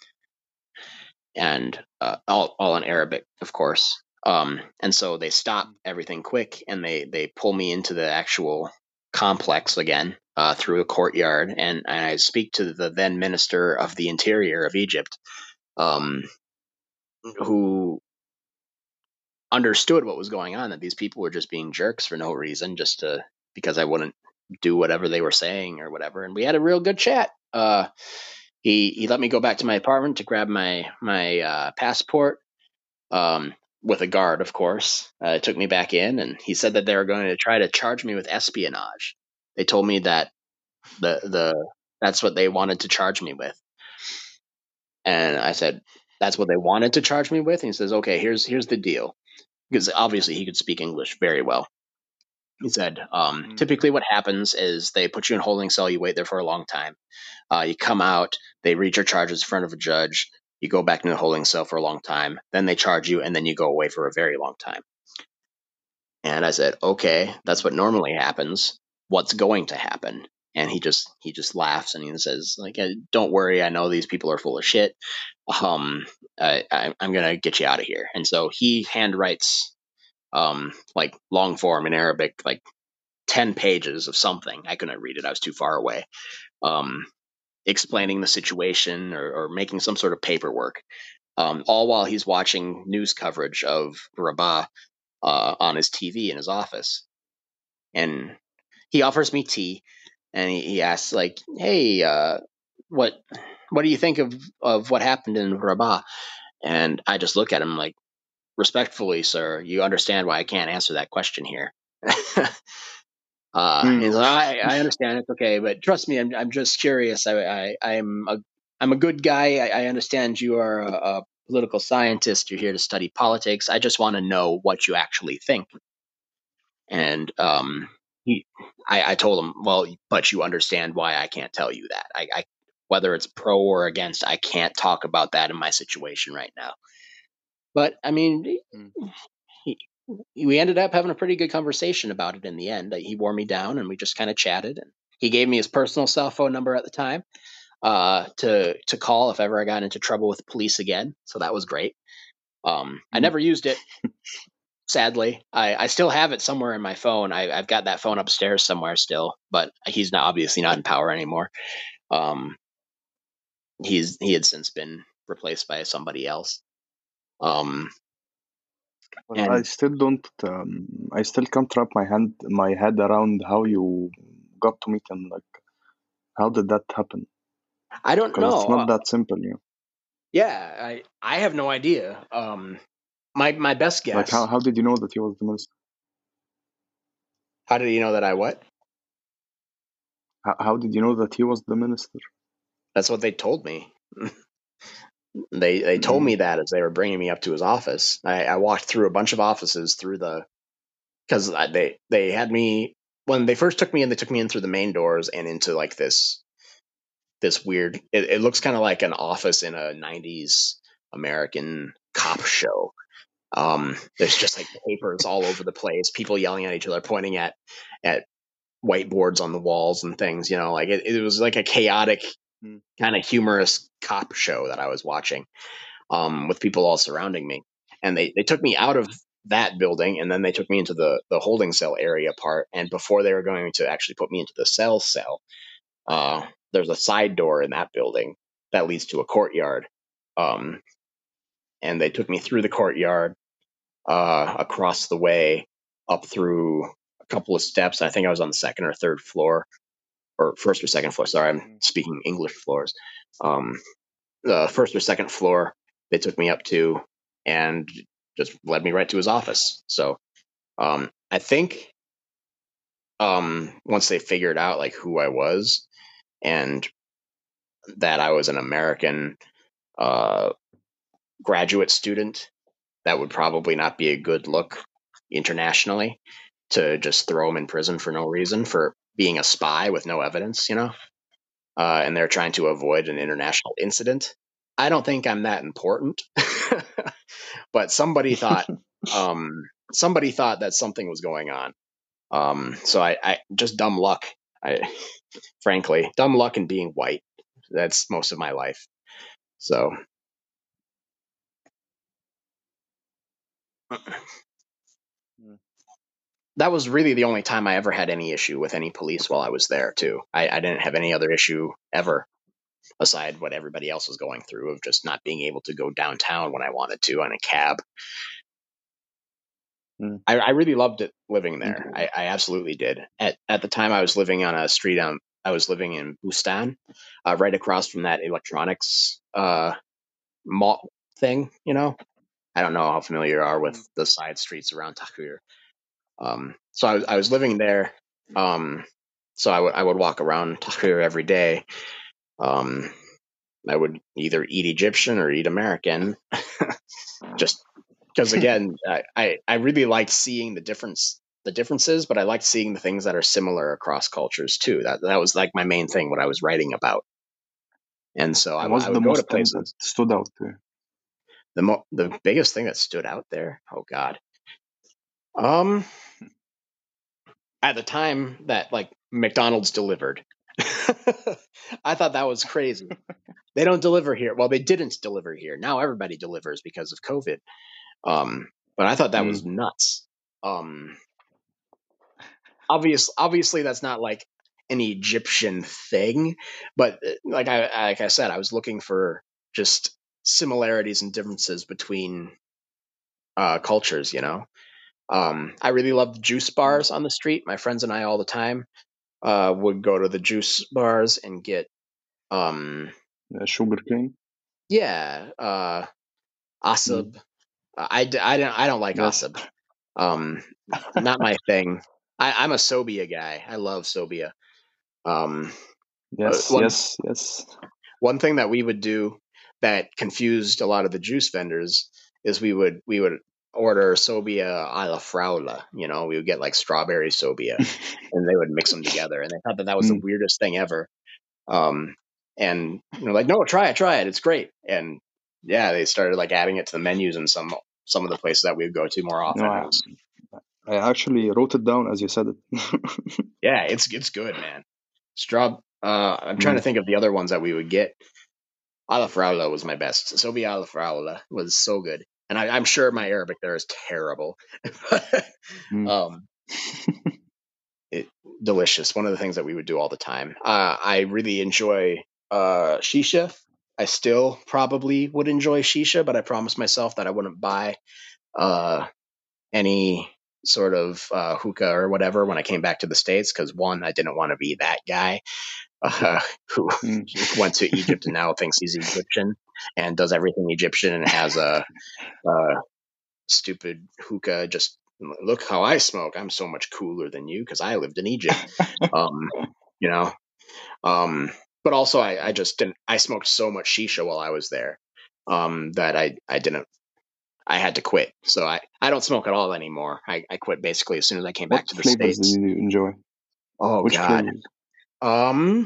And all in Arabic, of course. And so they stop everything quick and they pull me into the actual complex again through a courtyard. And I speak to the then minister of the interior of Egypt, um, who understood what was going on, that these people were just being jerks for no reason, because I wouldn't do whatever they were saying or whatever. And we had a real good chat. He let me go back to my apartment to grab my passport, um, with a guard, of course. Took me back in, and he said that they were going to try to charge me with espionage. They told me that the that's what they wanted to charge me with, and I said that's what they wanted to charge me with. And he says, okay, here's the deal, because obviously he could speak English very well. He said, mm, typically what happens is they put you in a holding cell, you wait there for a long time. You come out, they read your charges in front of a judge, you go back into the holding cell for a long time, then they charge you, and then you go away for a very long time. And I said, okay, that's mm, what normally happens. What's going to happen? And he just laughs and he says, like, don't worry, I know these people are full of shit. I'm gonna get you out of here. And so he handwrites like long form in Arabic, like 10 pages of something. I couldn't read it; I was too far away. Um, Explaining the situation or making some sort of paperwork. All while he's watching news coverage of Rabat on his TV in his office. And he offers me tea, and he asks like, "Hey, what what do you think of what happened in Rabat?" And I just look at him like, respectfully, sir, you understand why I can't answer that question here. mm. He's like, I understand, it's okay, but trust me, I'm just curious. I'm a good guy. I understand you are a political scientist. You're here to study politics. I just want to know what you actually think. And I told him, well, but you understand why I can't tell you that. I whether it's pro or against, I can't talk about that in my situation right now. But I mean, he, we ended up having a pretty good conversation about it in the end. He wore me down, and we just kind of chatted. And he gave me his personal cell phone number at the time, to call if ever I got into trouble with the police again. So that was great. I never used it. Sadly, I still have it somewhere in my phone. I've got that phone upstairs somewhere still, but he's not obviously not in power anymore. Um, he had since been replaced by somebody else. Well, I And still don't. I still can't wrap my head around how you got to meet him. Like, how did that happen? I don't Because it's know. not that simple, you know. Yeah, I have no idea. My best Like, guess. how did you know that he was the minister? How did you know that I what? How did you know that he was the minister? That's what they told me. They told Mm, me that as they were bringing me up to his office. I walked through a bunch of offices through the because they had me when they first took me in. They took me in through the main doors and into like this weird. It looks kind of like an office in a '90s American cop show. There's just like papers all over the place, people yelling at each other, pointing at whiteboards on the walls and things. You know, like it was like a chaotic mm, kind of humorous cop show that I was watching, with people all surrounding me. And they took me out of that building, and then they took me into the holding cell area part. And before they were going to actually put me into the cell, there's a side door in that building that leads to a courtyard. Um, and they took me through the courtyard, across the way, up through a couple of steps. I think I was on the second or third floor, or first or second floor. Sorry, I'm mm. speaking English floors. Um, the first or second floor they took me up to, and just led me right to his office. So I think once they figured out like who I was and that I was an American uh, graduate student, that would probably not be a good look internationally to just throw him in prison for no reason for being a spy with no evidence, you know? And they're trying to avoid an international incident. I don't think I'm that important, but somebody thought that something was going on. So I just dumb luck. I frankly dumb luck and being white. That's most of my life. So Mm. that was really the only time I ever had any issue with any police while I was there too. I didn't have any other issue ever aside what everybody else was going through of just not being able to go downtown when I wanted to on a cab. Mm. I really loved it living And there. I absolutely did. At the time, I was living on a street. I was living in Bustan, right across from that electronics mall thing. You know, I don't know how familiar you are with mm. the side streets around Tahrir. So I was living there. Um, so I would walk around Tahrir every day. Um, I would either eat Egyptian or eat American, just because again, I really liked seeing the differences, but I liked seeing the things that are similar across cultures too. That was like my main thing, what I was writing about. And so What's I the would go to most thing that places. stood out there? The biggest thing that stood out there, oh God, um, at the time that like McDonald's delivered, I thought that was crazy. They don't deliver here. Well, they didn't deliver here. Now everybody delivers because of COVID. But I thought that was Mm. nuts. Um, obviously that's not like an Egyptian thing, but like I said, I was looking for just similarities and differences between cultures. You know, I really loved juice Mm. bars on the street. My friends and I all the time would go to the juice bars and get um, Sugar cane? yeah, Mm. asab. I don't like Yes, asab. Um, not my thing. I'm a Sobia guy. I love Sobia. Um, yes, one yes, yes. one thing that we would do that confused a lot of the juice vendors is we would order Sobia a la Fraula. We would get like strawberry Sobia, and they would mix them together, and they thought that was the Mm. weirdest thing ever. And like, no, try it, it's great. And yeah, they started like adding it to the menus in some of the places that we would go to more No, often. It was I actually wrote it down as you said it. yeah, it's good, man. I'm trying to Mm. think of the other ones that we would get. Alla Fraula was my best. Sobi Alla Fraula was so good. And I'm sure my Arabic there is terrible. Mm. um, it delicious. One of the things that we would do all the time. I really enjoy shisha. I still probably would enjoy shisha, but I promised myself that I wouldn't buy uh, any sort of hookah or whatever when I came back to the States, because one, I didn't want to be that guy who Mm. went to Egypt and now thinks he's Egyptian and does everything Egyptian and has a stupid hookah. Just look how I smoke. I'm so much cooler than you because I lived in Egypt. Um, you know. Um, but also I just didn't. I smoked so much shisha while I was there that I didn't. I had to quit. So I don't smoke at all anymore. I quit basically as soon as I came back What to the flavors do States. you enjoy? Oh Which God. flavors? Um,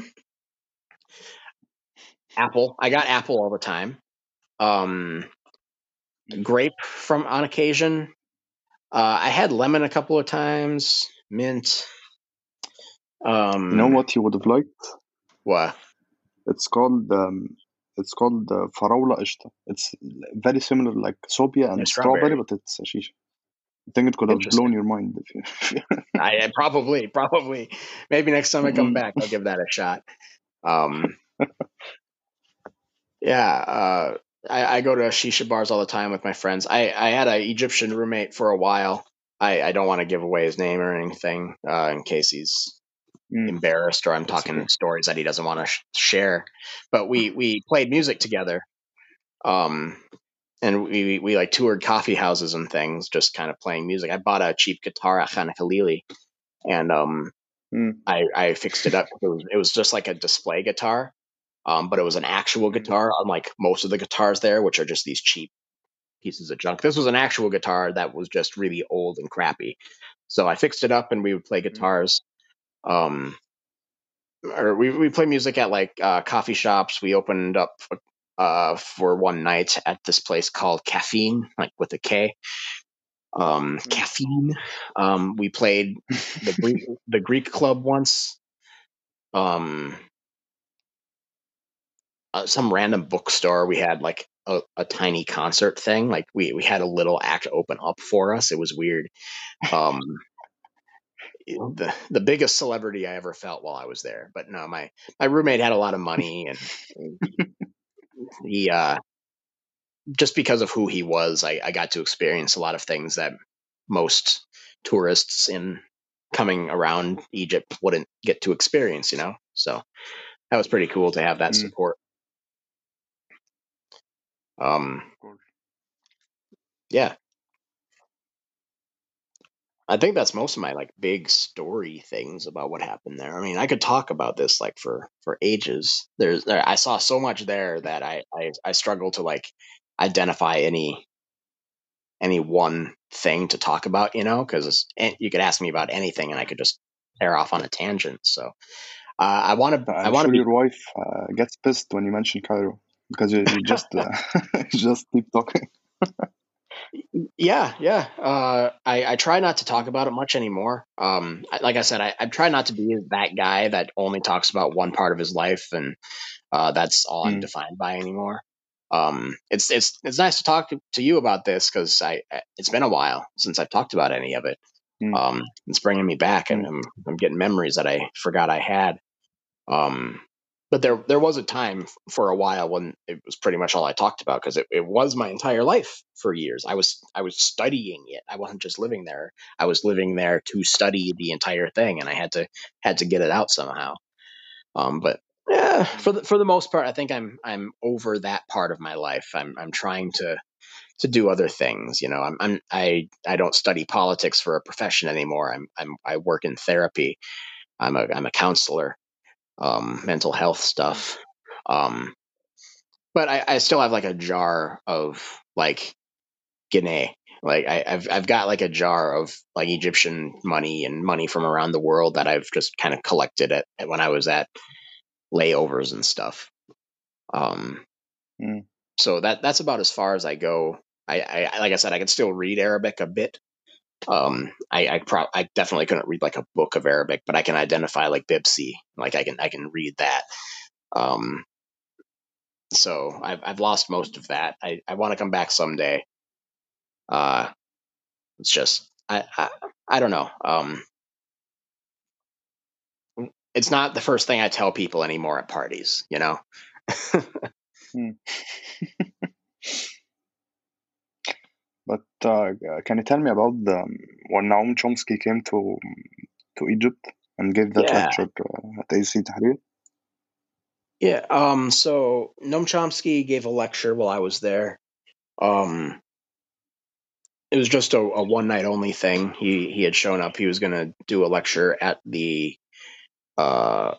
Apple. I got apple all the time. Um, Grape from on occasion. I had lemon a couple of times. Mint. You know Um, what you would have liked? what? It's called Faraula Ishta. It's very similar like Sopia Yeah, and strawberry, strawberry. but it's a shisha. I think it could have blown Interesting. your mind if you. I probably. Maybe next time I come Mm. back, I'll give that a shot. Um, yeah. I go to shisha bars all the time with my friends. I had an Egyptian roommate for a while. I don't want to give away his name or anything in case he's Mm. embarrassed or I'm It's talking okay. stories that he doesn't want to share. But we played music together. Um, and we like toured coffee houses and things, just kind of playing music. I bought a cheap guitar at Khan Khalili, and Mm. I fixed it up. It was just like a display guitar, but it was an actual Mm. guitar, unlike most of the guitars there, which are just these cheap pieces of junk. This was an actual guitar that was just really old and crappy. So I fixed it up, and we would play Mm. guitars. Um, or we play music at like coffee shops. We opened up for one night at this place called Caffeine, like with a K. Mm. Caffeine. We played the Greek club once. Um, some random bookstore. We had like a tiny concert thing. Like we had a little act open up for us. It was weird. Um, the biggest celebrity I ever felt while I was there. But no, my roommate had a lot of money, and he just because of who he was, I got to experience a lot of things that most tourists in coming around Egypt wouldn't get to experience. So that was pretty cool to have that Mm. support. Um, Of course. yeah, I think that's most of my like big story things about what happened there. I mean, I could talk about this like for ages. I saw so much there that I struggle to like identify any one thing to talk about, because you could ask me about anything and I could just tear off on a tangent. So I want to I I'm want to sure be your wife gets pissed when you mention Cairo because you just you just keep talking. yeah, yeah. I try not to talk about it much anymore. Like I said, I try not to be that guy that only talks about one part of his life, and that's all I'm Mm. defined by anymore. It's nice to talk to you about this because it's been a while since I've talked about any of it. Mm. It's bringing me back, and Mm. I'm getting memories that I forgot I had. Um, but there was a time for a while when it was pretty much all I talked about because it was my entire life for years. I was studying it. I wasn't just living there. I was living there to study the entire thing, and I had to get it out somehow. But yeah, Mm. for the most part, I think I'm over that part of my life. I'm trying to do other things. I don't study politics for a profession anymore. I work in therapy. I'm a counselor, mental health Mm. stuff. But I still have like a jar of like Guinea. Like I've got like a jar of like Egyptian money and money from around the world that I've just kind of collected at when I was at layovers and stuff. Mm. So that's about as far as I go. I like I said, I can still read Arabic a bit. I definitely couldn't read like a book of Arabic, but I can identify like Bibsi. Like I can read that. Um, so I've lost most of that. I want to come back someday. Uh, it's just I don't know. It's not the first thing I tell people anymore at parties. You know. Mm. But can you tell me about when Naum Chomsky came to Egypt and gave that Yeah. lecture at AC Tahrir? Yeah. So Noam Chomsky gave a lecture while I was there. Um, it was just a one night only thing. He had shown up. He was going to do a lecture at uh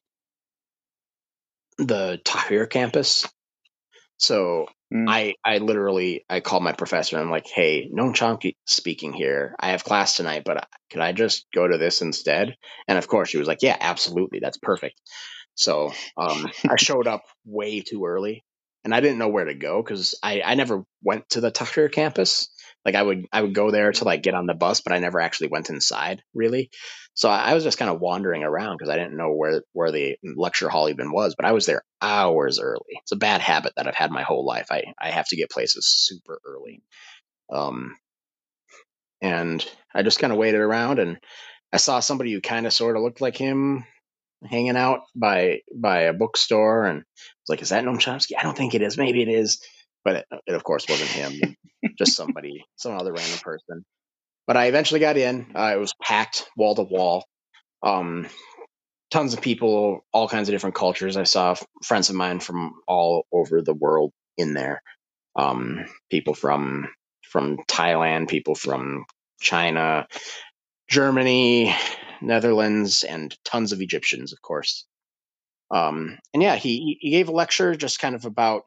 the Tahrir campus. So Mm. I literally I called my professor and I'm like, hey, Noam Chomsky speaking here. I have class tonight, but could I just go to this instead? And of course, she was like, yeah, absolutely, that's perfect. So I showed up way too early, and I didn't know where to go because I never went to the Tahrir campus. Like I would go there to Mm. like get on the bus, but I never actually went inside really. So I was just kind of wandering around because I didn't know where the lecture hall even was. But I was there hours early. It's a bad habit that I've had my whole life. I have to get places super early. Um, and I just kind of waited around, and I saw somebody who kind of sort of looked like him hanging out by a bookstore, and I was like, "Is that Noam Chomsky?" I don't think it is. Maybe it is, but it of course wasn't him. Just somebody, some other random person. But I eventually got in. It was packed wall to wall. Um, Tons of people, all kinds of different cultures. I saw friends of mine from all over the world in there. People from Thailand, people from China, Germany, Netherlands, and tons of Egyptians, of course. And yeah, he gave a lecture just kind of about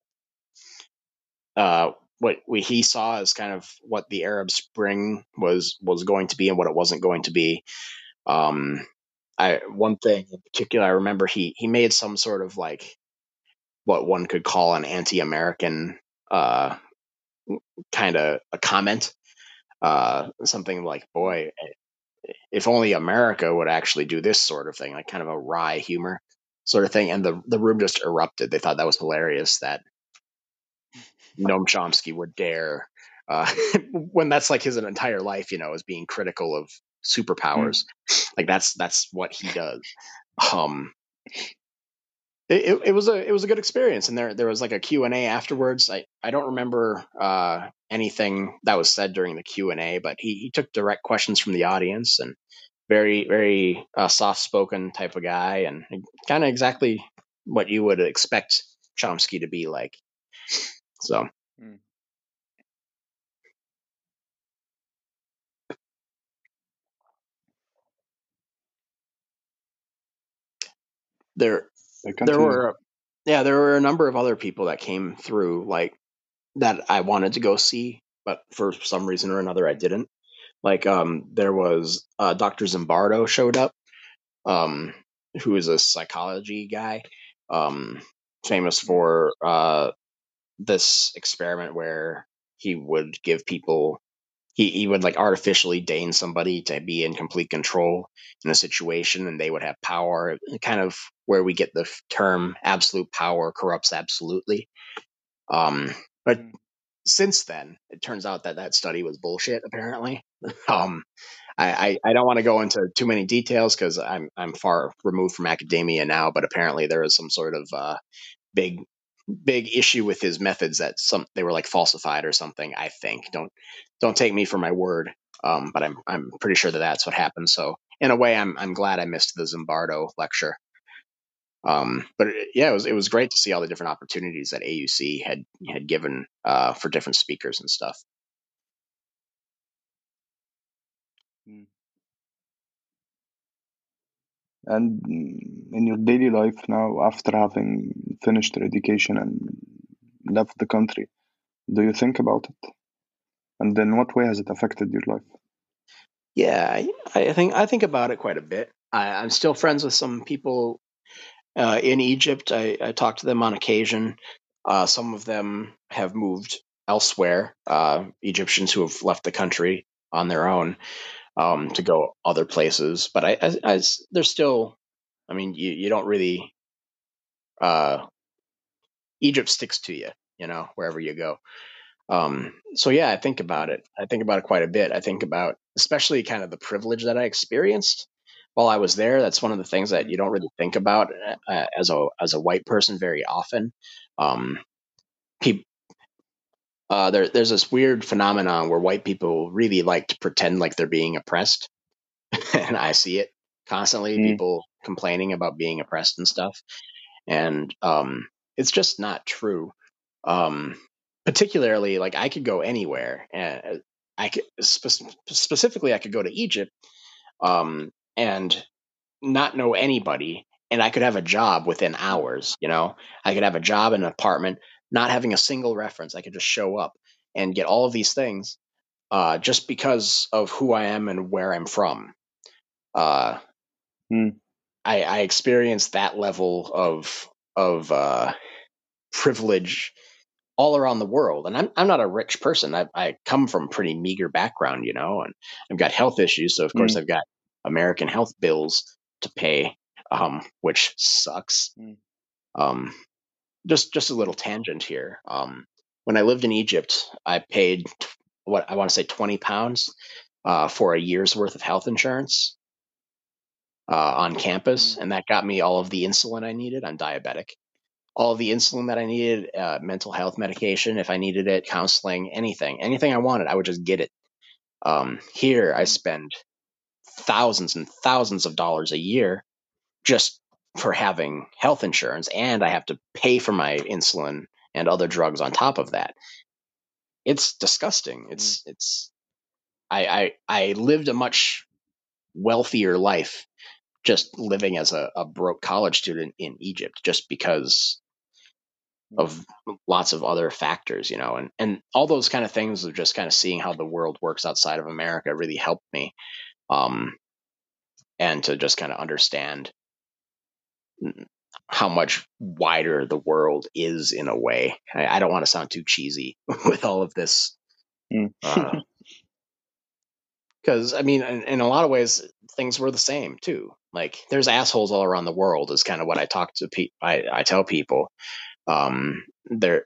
what he saw as kind of what the Arab Spring was going to be and what it wasn't going to be. Um, I one thing in particular I remember he made some sort of like what one could call an anti-American uh, kind of a comment. Something like, Mm. "Boy, if only America would actually do this sort of thing," like kind of a wry humor sort of thing. And the room just erupted. They thought that was hilarious that Noam Chomsky would dare, when that's like his entire life, is being critical of Mm. superpowers. Like that's what he does. Um, it was a good experience, and there was like a Q&A afterwards. I don't remember anything that was said during the Q&A, but he took direct questions from the audience, and very very soft spoken type of guy, and kind of exactly what you would expect Chomsky to be like. So Mm. there there Continue. were there were a number of other people that came through like that I wanted to go see, but for some reason or another I didn't. Like there was Dr. Zimbardo showed up, um, who is a psychology guy, um, famous Mm. for this experiment where he would give people he would like artificially deign somebody to be in complete control in a situation, and they would have power, kind of where we get the term absolute power corrupts absolutely. But Mm. since then it turns out that that study was bullshit apparently. um I don't want to go into too many details because I'm far removed from academia now, but apparently there was some sort of big big issue with his methods that some they were like falsified or something. I think don't take me for my word, but I'm pretty sure that that's what happened. So in a way, I'm glad I missed the Zimbardo lecture. But yeah, it was great to see all the different opportunities that AUC had given for different speakers and stuff. Mm. And in your daily life now, after having finished your education and left the country, do you think about it? And in what way has it affected your life? Yeah, I think about it quite a bit. I'm still friends with some people in Egypt. I talk to them on occasion. Some of them have moved elsewhere. Egyptians who have left the country on their own to go other places. But they're still. I mean, you don't really. Egypt sticks to you, wherever you go. So yeah, I think about it. I think about it quite a bit. I think about especially kind of the privilege that I experienced while I was there. That's one of the things that Mm, you don't really think about as a white person very often. Um, peop there's this weird phenomenon where white people really like to pretend like they're being oppressed, and I see it constantly. mm, People complaining about being oppressed and stuff, and it's just not true. Um, Particularly, like I could go anywhere, and specifically I could go to Egypt, and not know anybody, and I could have a job within mm, hours. I could have a job in an apartment, not having a single reference. I could just show up and get all of these things, just because of who I am and where I'm from. Uh, mm, I experienced that level of privilege all around the world. And I'm not a rich person. I come from a pretty meager background, and I've got health issues. So of course mm, I've got American health bills to pay, which sucks. mm, Um, just a little tangent here. When I lived in Egypt, I paid what I want to say £20 for a year's worth of health insurance on campus, mm, and that got me all of the insulin I needed. I'm diabetic. All of the insulin that I needed, mental health medication, if I needed it, counseling, anything I wanted, I would just get it. Here, I mm, spend thousands and thousands of dollars a year just for having health insurance, and I have to pay for my insulin and other drugs on top of that. It's disgusting. mm, It's I lived a much wealthier life just living as a broke college student in Egypt, just because mm, of lots of other factors, and all those kind of things of just kind of seeing how the world works outside of America really helped me, um, and to just kind of understand how much wider the world is in a way. I don't want to sound too cheesy with all of this, mm, because I mean, in a lot of ways, things were the same too. Like there's assholes all around the world is kind of what I talk to. I tell people, there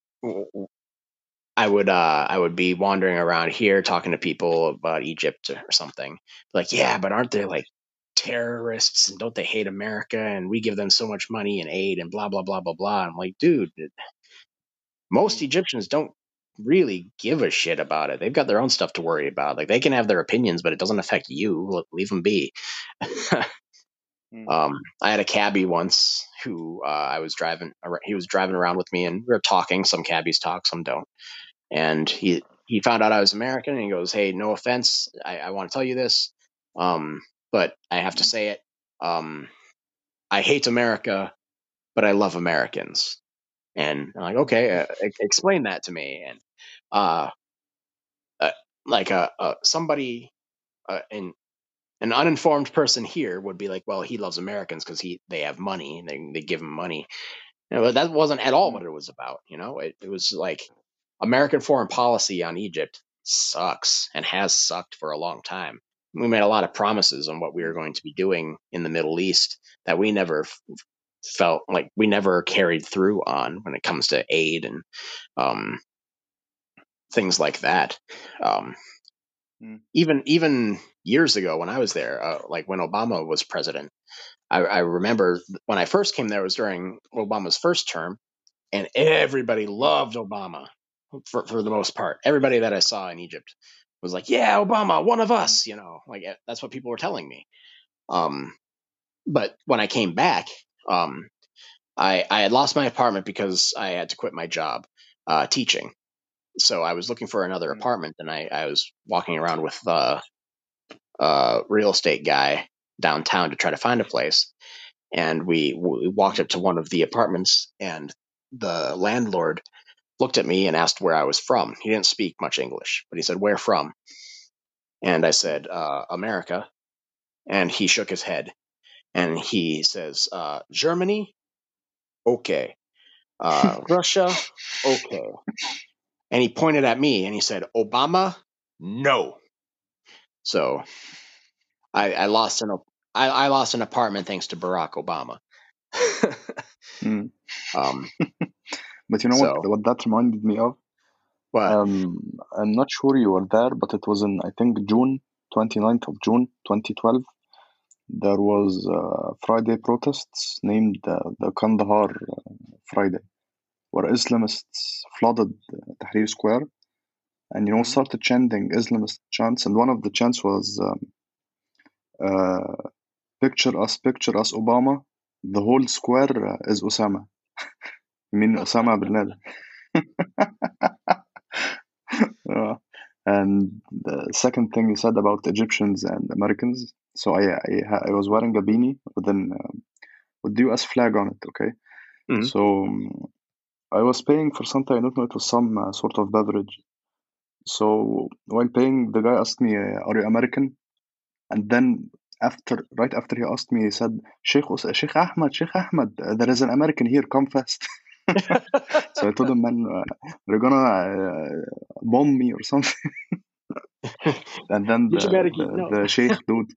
I would be wandering around here talking to people about Egypt or something. Like, yeah, but aren't they like terrorists and don't they hate America and we give them so much money and aid and blah blah blah blah blah. I'm like, dude, most mm, Egyptians don't really give a shit about it. They've got their own stuff to worry about. Like they can have their opinions, but it doesn't affect you. Leave them be. mm, I had a cabbie once who I was driving. He was driving around with me, and we were talking. Some cabbies talk, some don't, and he found out I was American, and he goes, "Hey, no offense, I want to tell you this, um, but I have to mm, say it. Um, I hate America, but I love Americans." And I'm like, "Okay, explain that to me." And uh, uh like somebody in an uninformed person here would be like, "Well, he loves Americans because they have money, and they give him money." But that wasn't at all mm, what it was about. It was like American foreign policy on Egypt sucks and has sucked for a long time. We made a lot of promises on what we were mm, going to be doing in the Middle East that we never felt like we never carried through on when it comes to aid and um, things like that. Um, mm, even years ago when I was there, like when Obama was president, I remember when I first came there, it was during Obama's first term, and everybody mm, loved Obama for the most part. Everybody that I saw in Egypt was like, "Yeah, Obama, one of mm, us," like that's what people were telling me. Um, but when I came back, um, I had lost my apartment because I had to quit my job teaching. So I was looking for another mm, apartment, and I was walking around with real estate guy downtown to try to find a place. And we walked mm, up to one of the apartments, and the landlord looked at me and asked where I was from. He didn't speak much English, but he said, "Where from?" And I said, "America." And he shook his head and he says, "Germany? Okay. Russia? Okay." And he pointed at me and he said, "Obama? No." So I lost I lost an apartment thanks to Barack Obama. Mm. um, But you know so what that reminded me of? what? I'm not sure you were there, but it was in, I think, June 29th of June 2012. There was Friday protests named the Kandahar Friday, where Islamists flooded Tahrir Square and, you know, Mhm. started chanting Islamist chants. And one of the chants was, picture us, Obama. The whole square is Osama. You mean Osama bin Laden. And the second thing you said about Egyptians and Americans. So I was wearing a beanie with the US flag on it. Okay, Mhm. so I was paying for something. I don't know. It was some sort of beverage. So while paying, the guy asked me, "Are you American?" And then right after he asked me, he said, Sheikh Ahmed, there is an American here. Come fast." So I told him, "Man, they're gonna bomb me or something." And then Get your Medicaid. No. the sheikh dude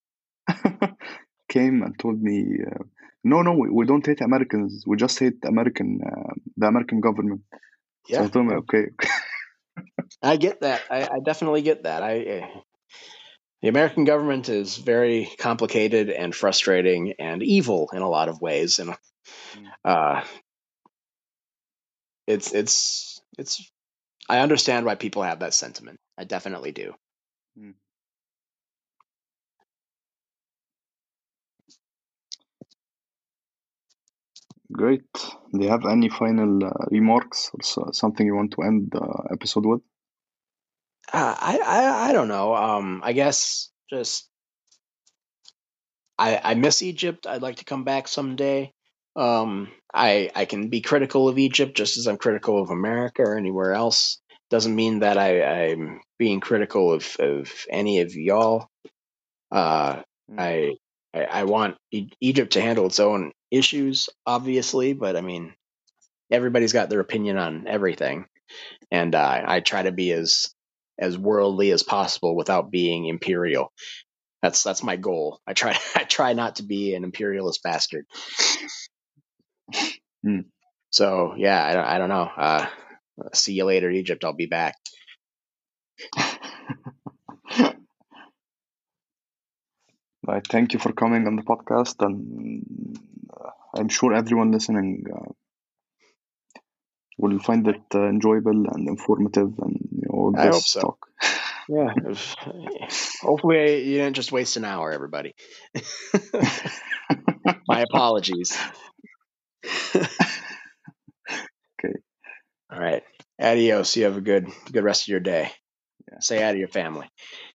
came and told me, no, we don't hate Americans. We just hate the American government." So I Yeah, told him, yeah. okay. I get that. I definitely get that. The American government is very complicated and frustrating and evil in a lot of ways, and Mm, uh, it's. I understand why people have that sentiment. I definitely do. mm. Great. Do you have any final remarks or something you want to end the episode with? I don't know. I guess just I miss Egypt. I'd like to come back someday. I can be critical of Egypt just as I'm critical of America or anywhere else. Doesn't mean that I'm being critical of any of y'all. Uh, Mm, I I want Egypt to handle its own issues, obviously, but I mean everybody's got their opinion on everything, and I try to be as worldly as possible without being imperial. That's my goal. I try I try not to be an imperialist bastard. mm. So yeah, I don't know. See you later, Egypt. I'll be back. I thank you for coming on the podcast, and I'm sure everyone listening will find it enjoyable and informative, and all I hope this so. talk. Yeah. Hopefully you didn't just waste an hour, everybody. My apologies. Okay. All right. Adios. You have a good rest of your day. Yeah. Say hi to your family.